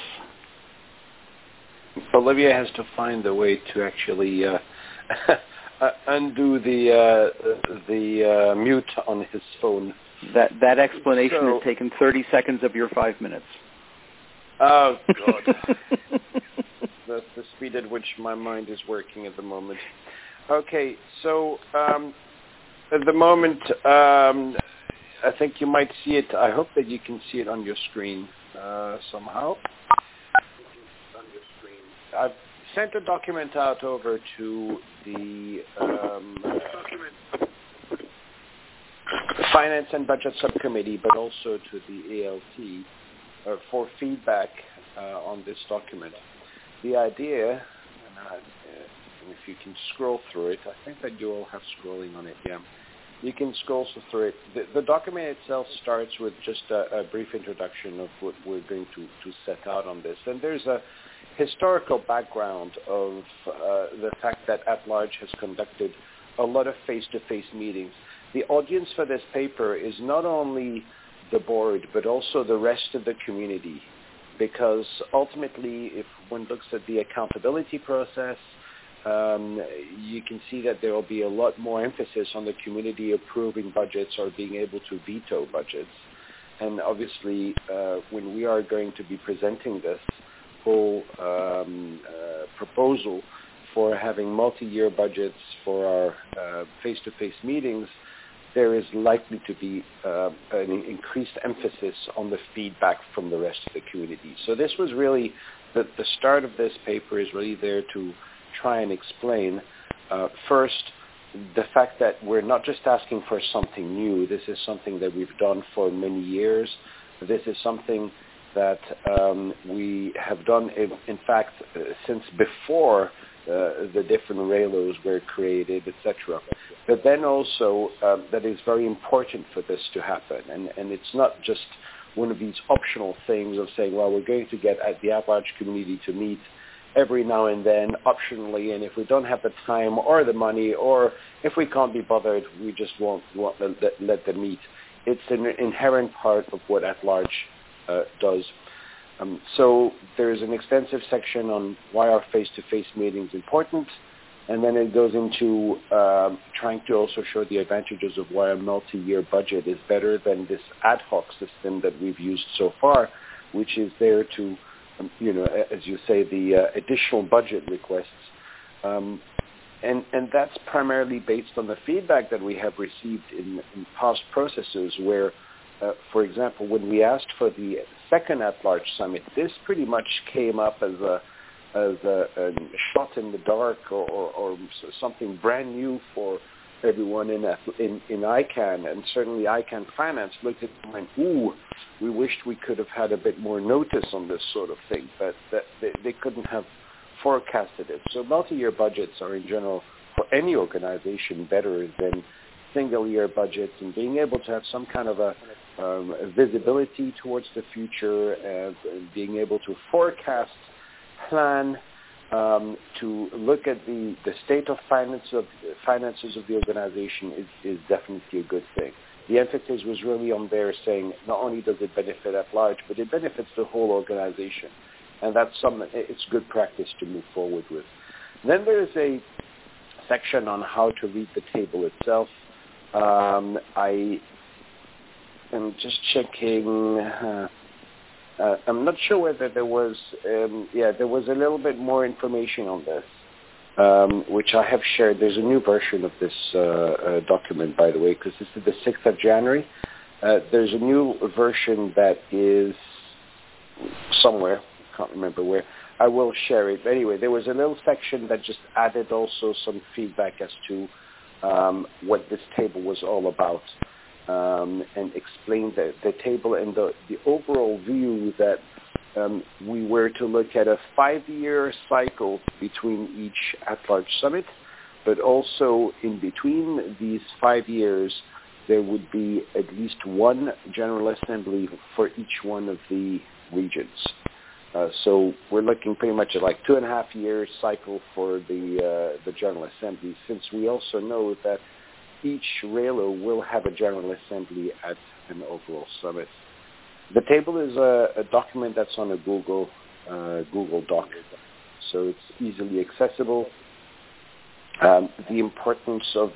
Speaker 7: Olivier has to find a way to actually uh, undo the uh, the uh, mute on his phone.
Speaker 2: That that explanation
Speaker 7: so,
Speaker 2: has taken thirty seconds of your five minutes.
Speaker 7: Oh, God. That's the speed at which my mind is working at the moment. Okay, so um, at the moment, um, I think you might see it. I hope that you can see it on your screen uh, somehow. On your screen. I've sent a document out over to the um, uh, Finance and Budget Subcommittee, but also to the A L T uh, for feedback uh, on this document. The idea, and I, uh, if you can scroll through it, I think that you all have scrolling on it, yeah. You can scroll through it. The, the document itself starts with just a, a brief introduction of what we're going to, to set out on this. And there's a historical background of uh, the fact that At-Large has conducted a lot of face-to-face meetings. The audience for this paper is not only the board, but also the rest of the community, because ultimately, if one looks at the accountability process, um, you can see that there will be a lot more emphasis on the community approving budgets or being able to veto budgets. And obviously, uh, when we are going to be presenting this whole um, uh, proposal for having multi-year budgets for our uh, face-to-face meetings, there is likely to be uh, an increased emphasis on the feedback from the rest of the community. So this was really, the, the start of this paper is really there to try and explain, uh, first, the fact that we're not just asking for something new. This is something that we've done for many years. This is something that um, we have done, in, in fact, uh, since before Uh, the different R A L Os were created, et cetera. But then also um, that is very important for this to happen, and, and it's not just one of these optional things of saying, well, we're going to get at the At-Large community to meet every now and then optionally, and if we don't have the time or the money, or if we can't be bothered, we just won't, won't let, let them meet. It's an inherent part of what At-Large uh, does. Um, so there's an extensive section on why are face-to-face meetings important, and then it goes into um, trying to also show the advantages of why a multi-year budget is better than this ad hoc system that we've used so far, which is there to, um, you know, as you say, the uh, additional budget requests. Um, and, and that's primarily based on the feedback that we have received in, in past processes where, uh, for example, when we asked for the second at-large summit, this pretty much came up as a as a, a shot in the dark or, or, or something brand new for everyone in, in in I CANN, and certainly I CANN Finance looked at it and went, ooh, we wished we could have had a bit more notice on this sort of thing, but that they, they couldn't have forecasted it. So multi-year budgets are in general, for any organization, better than single-year budgets, and being able to have some kind of a, um, a visibility towards the future and, and being able to forecast, plan, um, to look at the, the state of, finance of finances of the organization is, is definitely a good thing. The emphasis was really on there saying not only does it benefit at large, but it benefits the whole organization. And that's something, it's good practice to move forward with. Then there's a section on how to read the table itself. Um, I am just checking. Uh, uh, I'm not sure whether there was, um, yeah, there was a little bit more information on this, um, which I have shared. There's a new version of this uh, uh, document, by the way, because this is the sixth of January. Uh, there's a new version that is somewhere. Can't remember where. I will share it. But anyway, there was a little section that just added also some feedback as to um, what this table was all about, um, and explained the, the table and the, the overall view that um, we were to look at a five-year cycle between each at-large summit, but also in between these five years, there would be at least one General Assembly for each one of the regions. Uh, so we're looking pretty much at like two and a half years cycle for the uh, the General Assembly, since we also know that each RAILO will have a General Assembly at an overall summit. The table is a, a document that's on a Google uh, Google Doc, so it's easily accessible. Um, the importance of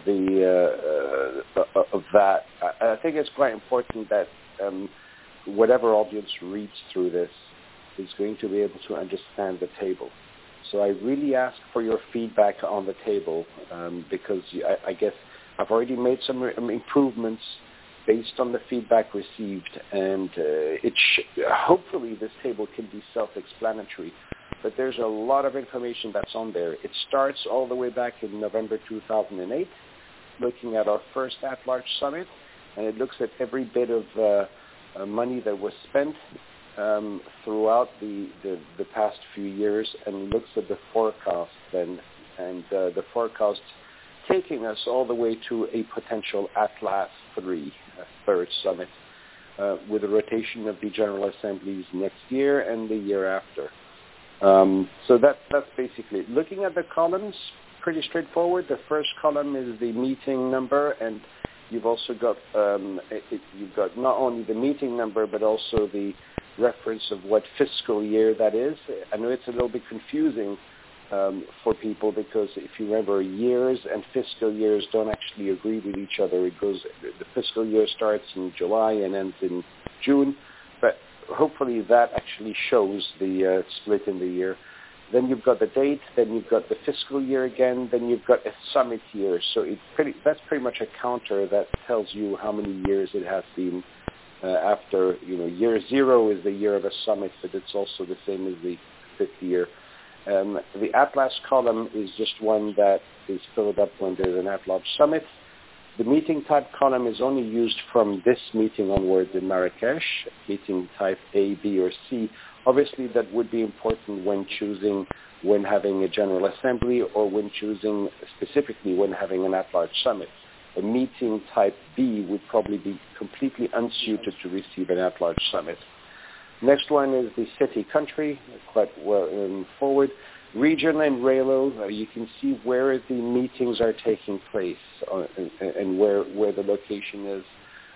Speaker 7: the uh, uh, of that, I, I think it's quite important that um, whatever audience reads through this is going to be able to understand the table. So I really ask for your feedback on the table, um, because I, I guess I've already made some re- improvements based on the feedback received, and uh, it sh- hopefully this table can be self-explanatory. But there's a lot of information that's on there. It starts all the way back in November two thousand eight, looking at our first at-large summit, and it looks at every bit of uh, uh, money that was spent Um, throughout the, the, the past few years, and looks at the forecast then, and uh, the forecast taking us all the way to a potential Atlas three, a third summit, uh, with a rotation of the General Assemblies next year and the year after. Um, so that, that's basically it. Looking at the columns, pretty straightforward. The first column is the meeting number, and you've also got um, it, it, you've got not only the meeting number, but also the reference of what fiscal year that is. I know it's a little bit confusing um, for people, because if you remember, years and fiscal years don't actually agree with each other. It goes, the fiscal year starts in July and ends in June, but hopefully that actually shows the uh, split in the year. Then you've got the date, then you've got the fiscal year again, then you've got a summit year. So it pretty, that's pretty much a counter that tells you how many years it has been. Uh, after, you know, year zero is the year of a summit, but it's also the same as the fifth year. Um, the Atlas column is just one that is filled up when there's an at-large summit. The meeting type column is only used from this meeting onwards in Marrakesh, meeting type A, B, or C. Obviously, that would be important when choosing when having a General Assembly, or when choosing specifically when having an at-large summit. A meeting type B would probably be completely unsuited to receive an at-large summit. Next one is the city country, quite well um, forward. Region and RAILO, uh, you can see where the meetings are taking place, uh, and, and where, where the location is.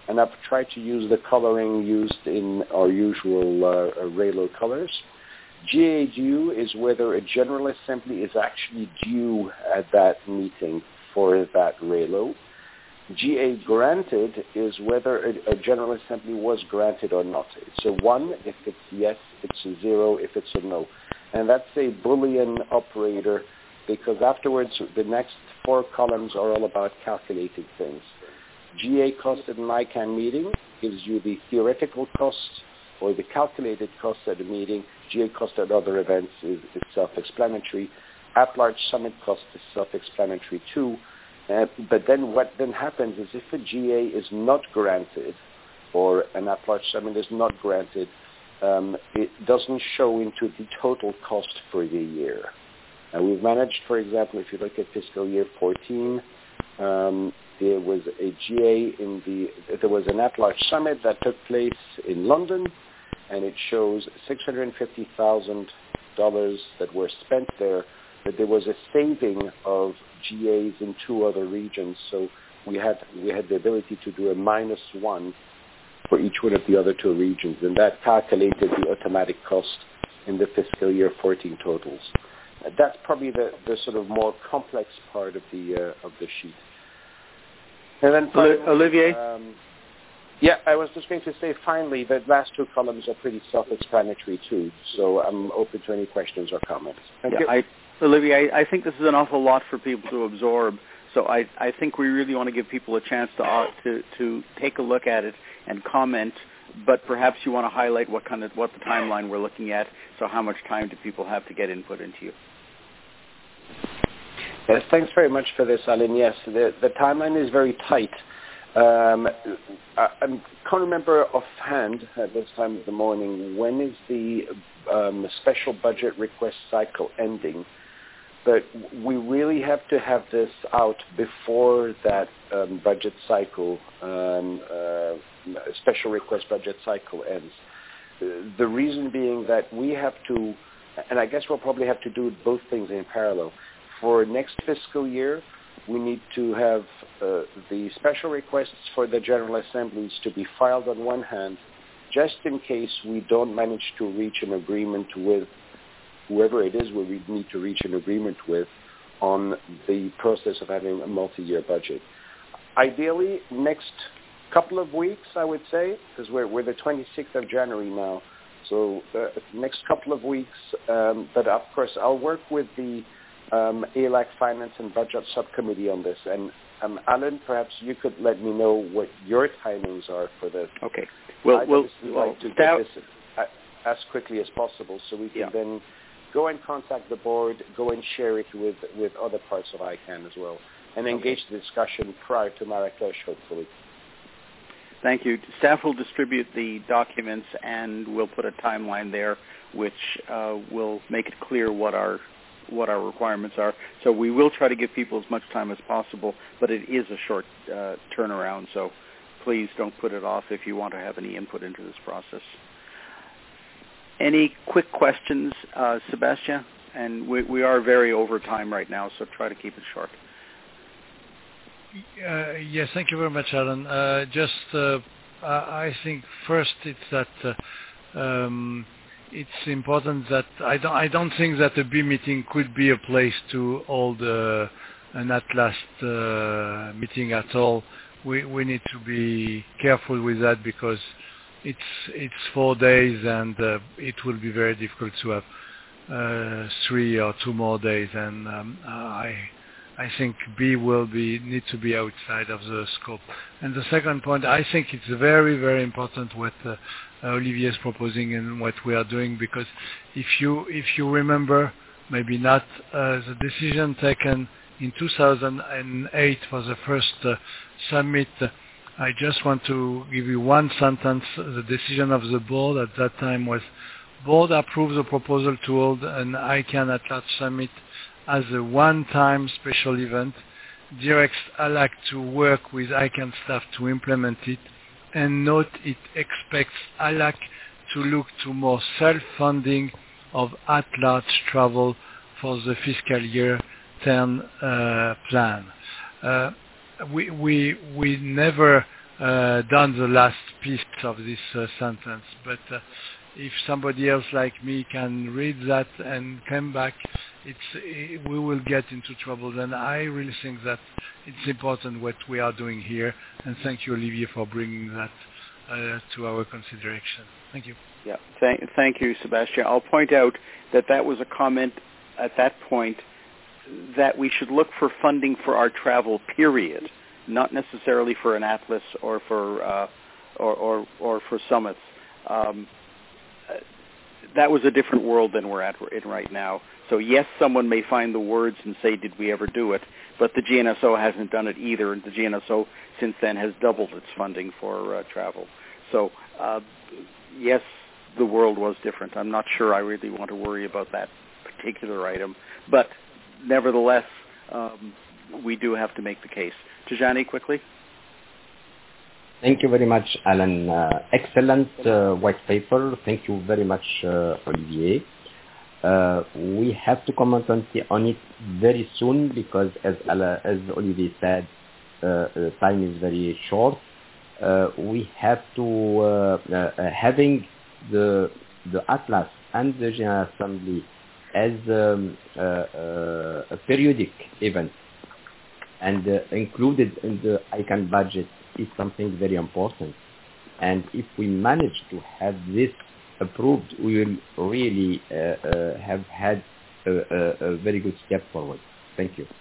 Speaker 7: and I've tried to use the coloring used in our usual uh, RAILO colors. G A due is whether a General Assembly is actually due at that meeting for that RAILO. G A granted is whether a, a General Assembly was granted or not. It's a one if it's yes, it's a zero if it's a no. And that's a Boolean operator because afterwards the next four columns are all about calculating things. G A cost at an I CANN meeting gives you the theoretical cost or the calculated cost at a meeting. G A cost at other events is, is self-explanatory. At-large summit cost is self-explanatory too. Uh, but then what then happens is if a G A is not granted or an at-large summit is not granted, um, it doesn't show into the total cost for the year. And we've managed, for example, if you look at fiscal year fourteen, um, there was a G A in the, there was an at-large summit that took place in London, and it shows six hundred fifty thousand dollars that were spent there, but there was a saving of G As in two other regions, so we had we had the ability to do a minus one for each one of the other two regions, and that calculated the automatic cost in the fiscal year fourteen totals. That's probably the, the sort of more complex part of the uh, of the sheet. And then finally,
Speaker 2: Olivier?
Speaker 7: Um, yeah, I was just going to say finally the last two columns are pretty self-explanatory too, so I'm open to any questions or comments. Thank
Speaker 2: yeah,
Speaker 7: you.
Speaker 2: I, Olivier, I, I think this is an awful lot for people to absorb, so I, I think we really want to give people a chance to, uh, to to take a look at it and comment, but perhaps you want to highlight what kind of what the timeline we're looking at, so how much time do people have to get input into you?
Speaker 7: Yes, thanks very much for this, Alan. Yes, the, the timeline is very tight. Um, I, I can't remember offhand at this time of the morning when is the um, special budget request cycle ending, but we really have to have this out before that um, budget cycle, um, uh, special request budget cycle ends. The reason being that we have to, and I guess we'll probably have to do both things in parallel. For next fiscal year, we need to have uh, the special requests for the General Assemblies to be filed on one hand, just in case we don't manage to reach an agreement with whoever it is where we need to reach an agreement with on the process of having a multi-year budget. Ideally, next couple of weeks, I would say, because we're, we're the twenty-sixth of January now, so uh, next couple of weeks, um, but of course I'll work with the Um, A L A C Finance and Budget Subcommittee on this. And um, Alan, perhaps you could let me know what your timings are for this.
Speaker 2: Okay. Well,
Speaker 7: I'd
Speaker 2: we'll,
Speaker 7: well, like to
Speaker 2: that,
Speaker 7: get this as quickly as possible so we can
Speaker 2: yeah.
Speaker 7: then go and contact the board, go and share it with, with other parts of I CANN as well, and engage okay. the discussion prior to Marrakesh, hopefully.
Speaker 2: Thank you. Staff will distribute the documents, and we'll put a timeline there which uh, will make it clear what our what our requirements are. So we will try to give people as much time as possible, but it is a short uh, turnaround, so please don't put it off if you want to have any input into this process. Any quick questions, uh, Sebastian? And we, we are very over time right now, so try to keep it short.
Speaker 6: Uh, yes, thank you very much, Alan. Uh, just, uh, I think first it's that uh, um, it's important that I don't, I don't think that a B meeting could be a place to hold uh, an Atlas uh, meeting at all. We we need to be careful with that because it's it's four days and uh, it will be very difficult to have uh, three or two more days. And um, I I think B will be need to be outside of the scope. And the second point, I think it's very very important what Uh, Olivier is proposing and what we are doing, because if you if you remember, maybe not, uh, the decision taken in two thousand eight for the first uh, summit, uh, I just want to give you one sentence. The decision of the board at that time was, board approves the proposal to hold an I CANN Atlas Summit as a one-time special event, directs A L A C to work with I CANN staff to implement it, and note it expects A L A C to look to more self-funding of at-large travel for the fiscal year ten uh, plan. Uh, we, we, we never uh, done the last piece of this uh, sentence. But uh, if somebody else like me can read that and come back, it's, it, we will get into trouble. And I really think that it's important what we are doing here. And thank you, Olivier, for bringing that uh, to our consideration. Thank you.
Speaker 2: Yeah, thank, thank you, Sebastian. I'll point out that that was a comment at that point that we should look for funding for our travel, period, not necessarily for an atlas or for uh, or, or or for summits. Um, that was a different world than we're at in right now. So yes, someone may find the words and say, "Did we ever do it?" But the G N S O hasn't done it either, and the G N S O since then has doubled its funding for uh, travel. So uh, yes, the world was different. I'm not sure I really want to worry about that particular item, but nevertheless, um, we do have to make the case. Tijani, quickly.
Speaker 8: Thank you very much, Alan. Uh, excellent uh, white paper. Thank you very much, uh, Olivier. Uh, we have to comment on, on it very soon because, as, as Olivier said, uh, the time is very short. Uh, we have to, uh, uh, having the the Atlas and the General Assembly as um, uh, uh, a periodic event and uh, included in the I CANN budget is something very important. And if we manage to have this approved, we will really uh, uh, have had a, a, a very good step forward. Thank you.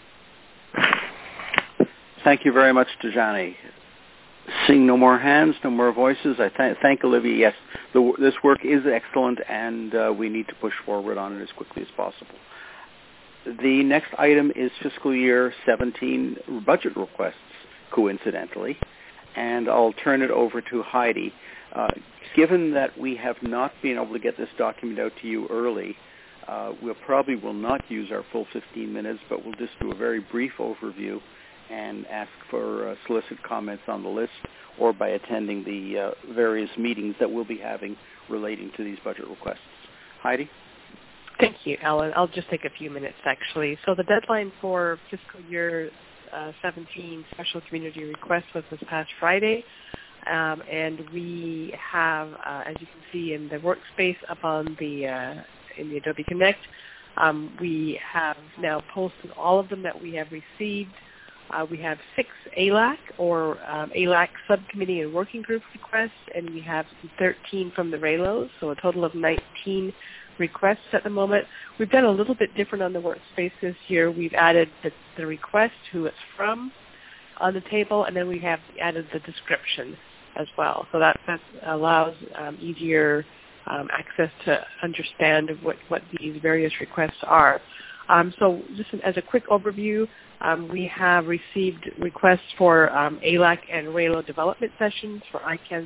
Speaker 2: Thank you very much, Tijani. Seeing no more hands, no more voices, I th- thank Olivier. Yes, the, this work is excellent, and uh, we need to push forward on it as quickly as possible. The next item is fiscal year seventeen budget requests, coincidentally, and I'll turn it over to Heidi. Uh, given that we have not been able to get this document out to you early, uh, we'll probably will not use our full fifteen minutes, but we'll just do a very brief overview and ask for uh, solicit comments on the list or by attending the uh, various meetings that we'll be having relating to these budget requests. Heidi?
Speaker 3: Thank you, Alan. I'll just take a few minutes, actually. So the deadline for fiscal year uh, seventeen special community requests was this past Friday, um, and we have, uh, as you can see in the workspace up on the uh, in the Adobe Connect, um, we have now posted all of them that we have received. Uh, we have six A L A C or um, A L A C subcommittee and working group requests, and we have thirteen from the R A L Os, so a total of nineteen requests at the moment. We've done a little bit different on the workspace this year. We've added the, the request, who it's from, on the table, and then we have added the description as well. So that, that allows um, easier um, access to understand what, what these various requests are. Um, so just as a quick overview, um, we have received requests for um, A L A C and R A L O development sessions for I CANN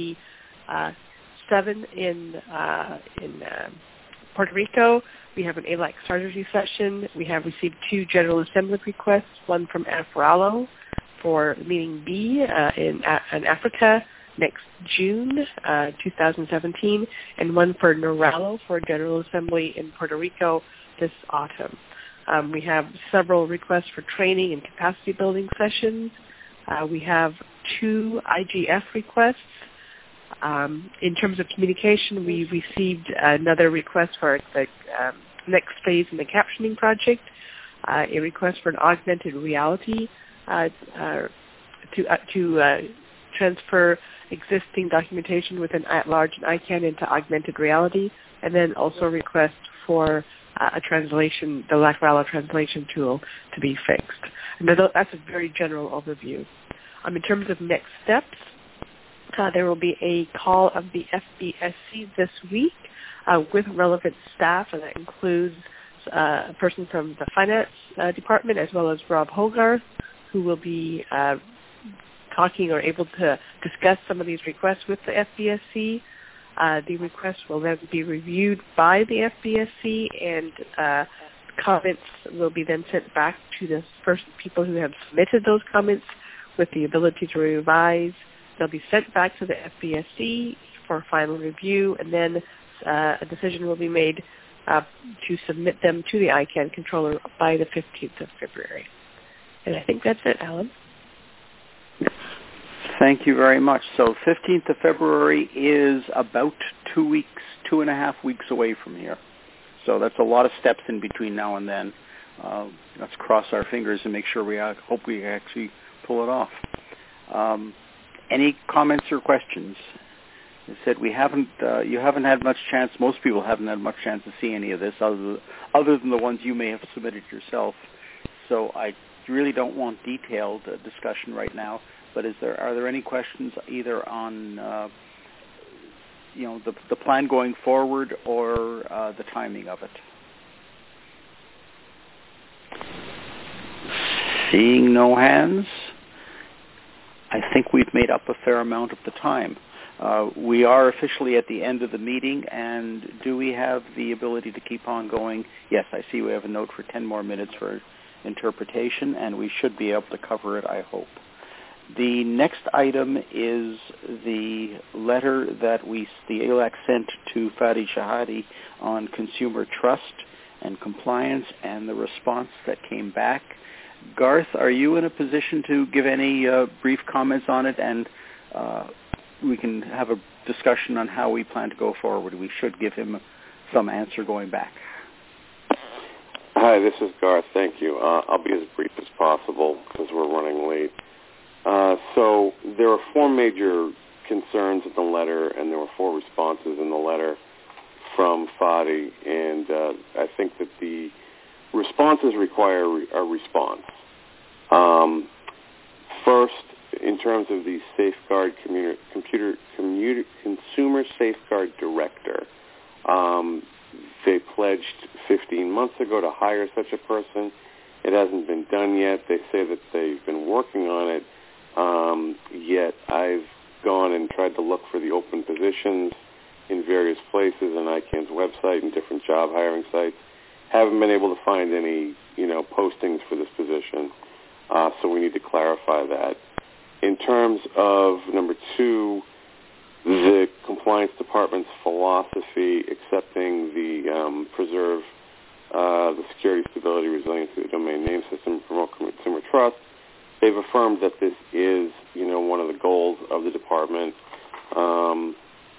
Speaker 3: fifty-seven in, uh, in uh, Puerto Rico. We have an A L A C strategy session. We have received two General Assembly requests, one from AFRALO for meeting B uh, in, uh, in Africa next June uh, two thousand seventeen, and one for NORALO for General Assembly in Puerto Rico this autumn. Um, we have several requests for training and capacity building sessions. Uh, we have two I G F requests. Um, in terms of communication, we received another request for the um, next phase in the captioning project, uh, a request for an augmented reality uh, uh, to, uh, to uh, transfer existing documentation within at-large and I CANN into augmented reality, and then also a request for uh, a translation, the LACRALO translation tool, to be fixed. And that's a very general overview. Um, in terms of next steps, Uh, there will be a call of the F B S C this week uh, with relevant staff, and that includes uh, a person from the finance uh, department as well as Rob Hogarth, who will be uh, talking or able to discuss some of these requests with the F B S C. Uh, the requests will then be reviewed by the F B S C, and uh, comments will be then sent back to the first people who have submitted those comments with the ability to revise. They'll be sent back to the F B S C for final review, and then uh, a decision will be made uh, to submit them to the I CANN controller by the fifteenth of February. And I think that's it, Alan.
Speaker 2: Thank you very much. So fifteenth of February is about two weeks, two and a half weeks away from here. So that's a lot of steps in between now and then. Uh, let's cross our fingers and make sure we uh, hope we actually pull it off. Um, any comments or questions? I said we haven't. Uh, you haven't had much chance. Most people haven't had much chance to see any of this, other other than the ones you may have submitted yourself. So I really don't want detailed uh, discussion right now. But is there are there any questions either on uh, you know the the plan going forward or uh, the timing of it? Seeing no hands, I think we've made up a fair amount of the time. Uh, we are officially at the end of the meeting, and do we have the ability to keep on going? Yes, I see we have a note for ten more minutes for interpretation, and we should be able to cover it, I hope. The next item is the letter that we, the A L A C sent to Fadi Shahadi on consumer trust and compliance and the response that came back. Garth, are you in a position to give any uh, brief comments on it, and uh, we can have a discussion on how we plan to go forward? We should give him some answer going back.
Speaker 17: Hi, this is Garth. Thank you. Uh, I'll be as brief as possible because we're running late. Uh, so there are four major concerns in the letter, and there were four responses in the letter from Fadi, and uh, I think that the responses require a response. Um, first, in terms of the Safeguard commuter, computer, commuter, Consumer Safeguard Director, um, they pledged fifteen months ago to hire such a person. It hasn't been done yet. They say that they've been working on it, um, yet I've gone and tried to look for the open positions in various places on I CANN's website and different job hiring sites. Haven't been able to find any, you know, postings for this position, uh, so we need to clarify that. In terms of number two, the Compliance Department's philosophy accepting the um, preserve uh, the security, stability, resiliency of the domain name system, promote consumer trust, they've affirmed that this is, you know, one of the goals of the department. Um,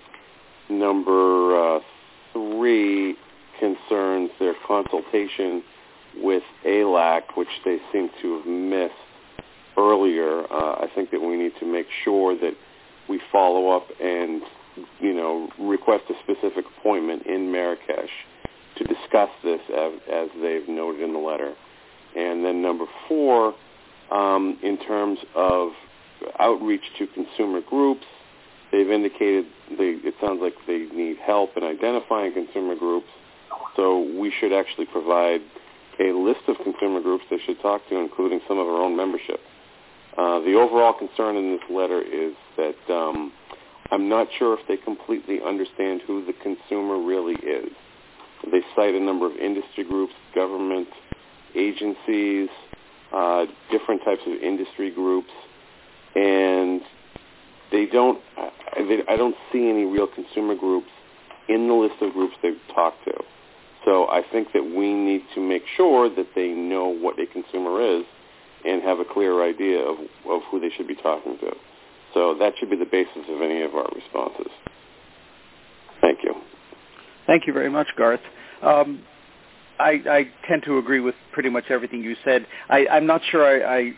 Speaker 17: number uh, three concerns their consultation with A L A C, which they seem to have missed earlier. Uh, I think that we need to make sure that we follow up and, you know, request a specific appointment in Marrakesh to discuss this as, as they've noted in the letter. And then number four, um, in terms of outreach to consumer groups, they've indicated they, it sounds like they need help in identifying consumer groups. So we should actually provide a list of consumer groups they should talk to, including some of our own membership. Uh, the overall concern in this letter is that um, I'm not sure if they completely understand who the consumer really is. They cite a number of industry groups, government agencies, uh, different types of industry groups, and they don't. They, I don't see any real consumer groups in the list of groups they've talked to. So I think that we need to make sure that they know what a consumer is and have a clear idea of, of who they should be talking to. So that should be the basis of any of our responses. Thank you.
Speaker 2: Thank you very much, Garth. Um, I, I tend to agree with pretty much everything you said. I, I'm not sure I, I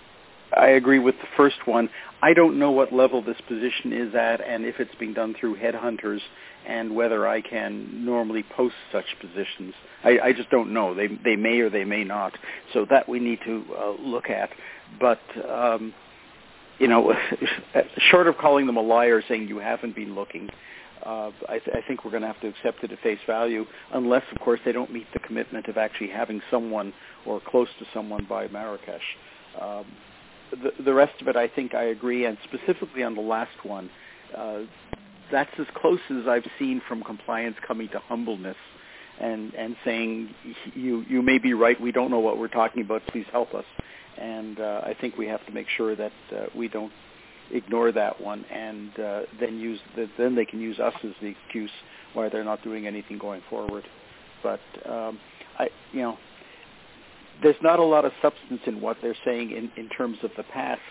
Speaker 2: I agree with the first one. I don't know what level this position is at and if it's being done through headhunters and whether I can normally post such positions. I, I just don't know. They they may or they may not. So that we need to uh, look at. But, um, you know, short of calling them a liar saying you haven't been looking, uh, I, th- I think we're going to have to accept it at face value unless, of course, they don't meet the commitment of actually having someone or close to someone by Marrakesh. Um, The, the rest of it, I think I agree, and specifically on the last one, uh, that's as close as I've seen from compliance coming to humbleness and, and saying, you you may be right, we don't know what we're talking about, please help us. And uh, I think we have to make sure that uh, we don't ignore that one and uh, then use the, then they can use us as the excuse why they're not doing anything going forward. But, um, I you know, there's not a lot of substance in what they're saying in, in terms of the past.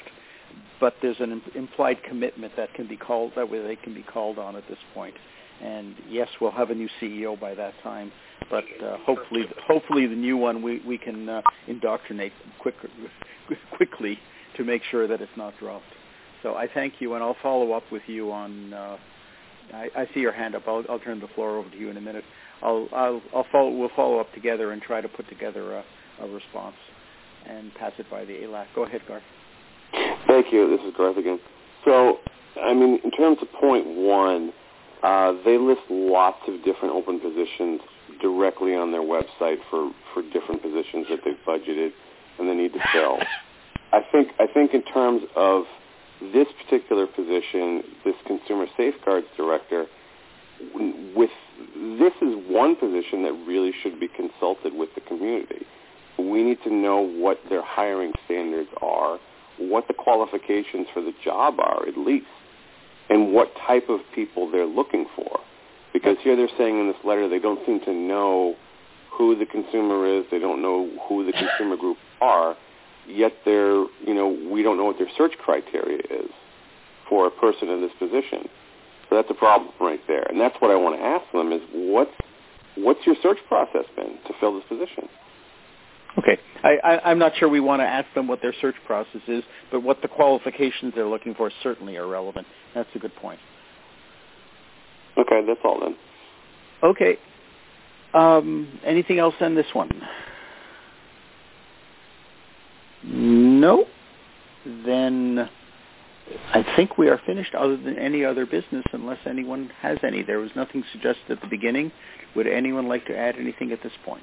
Speaker 2: but there's an implied commitment that can be called, that way they can be called on at this point. And yes, we'll have a new C E O by that time, but uh, hopefully, hopefully the new one we we can uh, indoctrinate quick, quickly to make sure that it's not dropped. So I thank you, and I'll follow up with you on. Uh, I, I see your hand up. I'll, I'll turn the floor over to you in a minute. I'll I'll, I'll follow. We'll follow up together and try to put together a, a response and pass it by the A L A C. Go ahead, Garth.
Speaker 17: Thank you. This is Garth again. So, I mean, in terms of point one, uh, they list lots of different open positions directly on their website for, for different positions that they've budgeted and they need to fill. I think I think in terms of this particular position, this Consumer Safeguards Director, with this is one position that really should be consulted with the community. We need to know what their hiring standards are, what the qualifications for the job are at least, and what type of people they're looking for. Because here they're saying in this letter they don't seem to know who the consumer is, they don't know who the consumer group are, yet they're, you know, we don't know what their search criteria is for a person in this position. So that's a problem right there. And that's what I want to ask them is what's, what's your search process been to fill this position?
Speaker 2: Okay. I, I, I'm not sure we want to ask them what their search process is, but what the qualifications they're looking for certainly are relevant. That's a good point.
Speaker 17: Okay, that's all then.
Speaker 2: Okay. Um, anything else on this one? No. Then I think we are finished other than any other business unless anyone has any. There was nothing suggested at the beginning. Would anyone like to add anything at this point?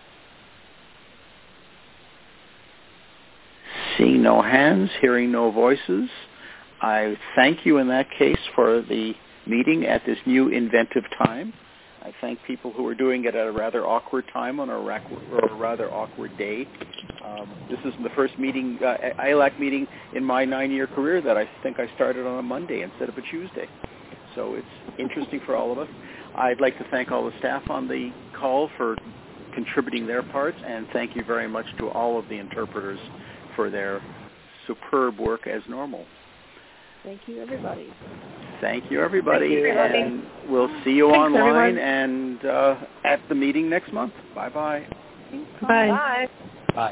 Speaker 2: Seeing no hands, hearing no voices, I thank you in that case for the meeting at this new inventive time. I thank people who are doing it at a rather awkward time on a, rac- or a rather awkward day. Um, this is the first meeting, uh, I L A C meeting in my nine-year career that I think I started on a Monday instead of a Tuesday. So it's interesting for all of us. I'd like to thank all the staff on the call for contributing their parts, and thank you very much to all of the interpreters for their superb work as normal.
Speaker 5: Thank you, everybody.
Speaker 2: Thank you, everybody.
Speaker 5: Thank you, everybody.
Speaker 2: And we'll see you
Speaker 5: Thanks,
Speaker 2: online
Speaker 5: everyone.
Speaker 2: and uh, at the meeting next month. Bye-bye.
Speaker 12: Bye.
Speaker 3: Bye.
Speaker 8: Bye.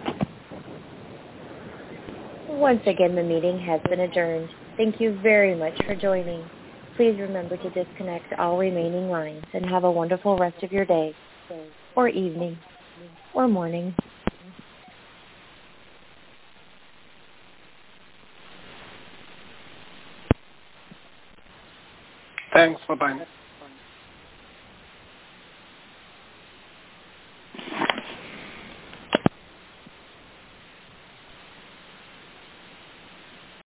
Speaker 1: Once again, the meeting has been adjourned. Thank you very much for joining. Please remember to disconnect all remaining lines and have a wonderful rest of your day, or evening, or morning.
Speaker 18: Thanks. Bye-bye.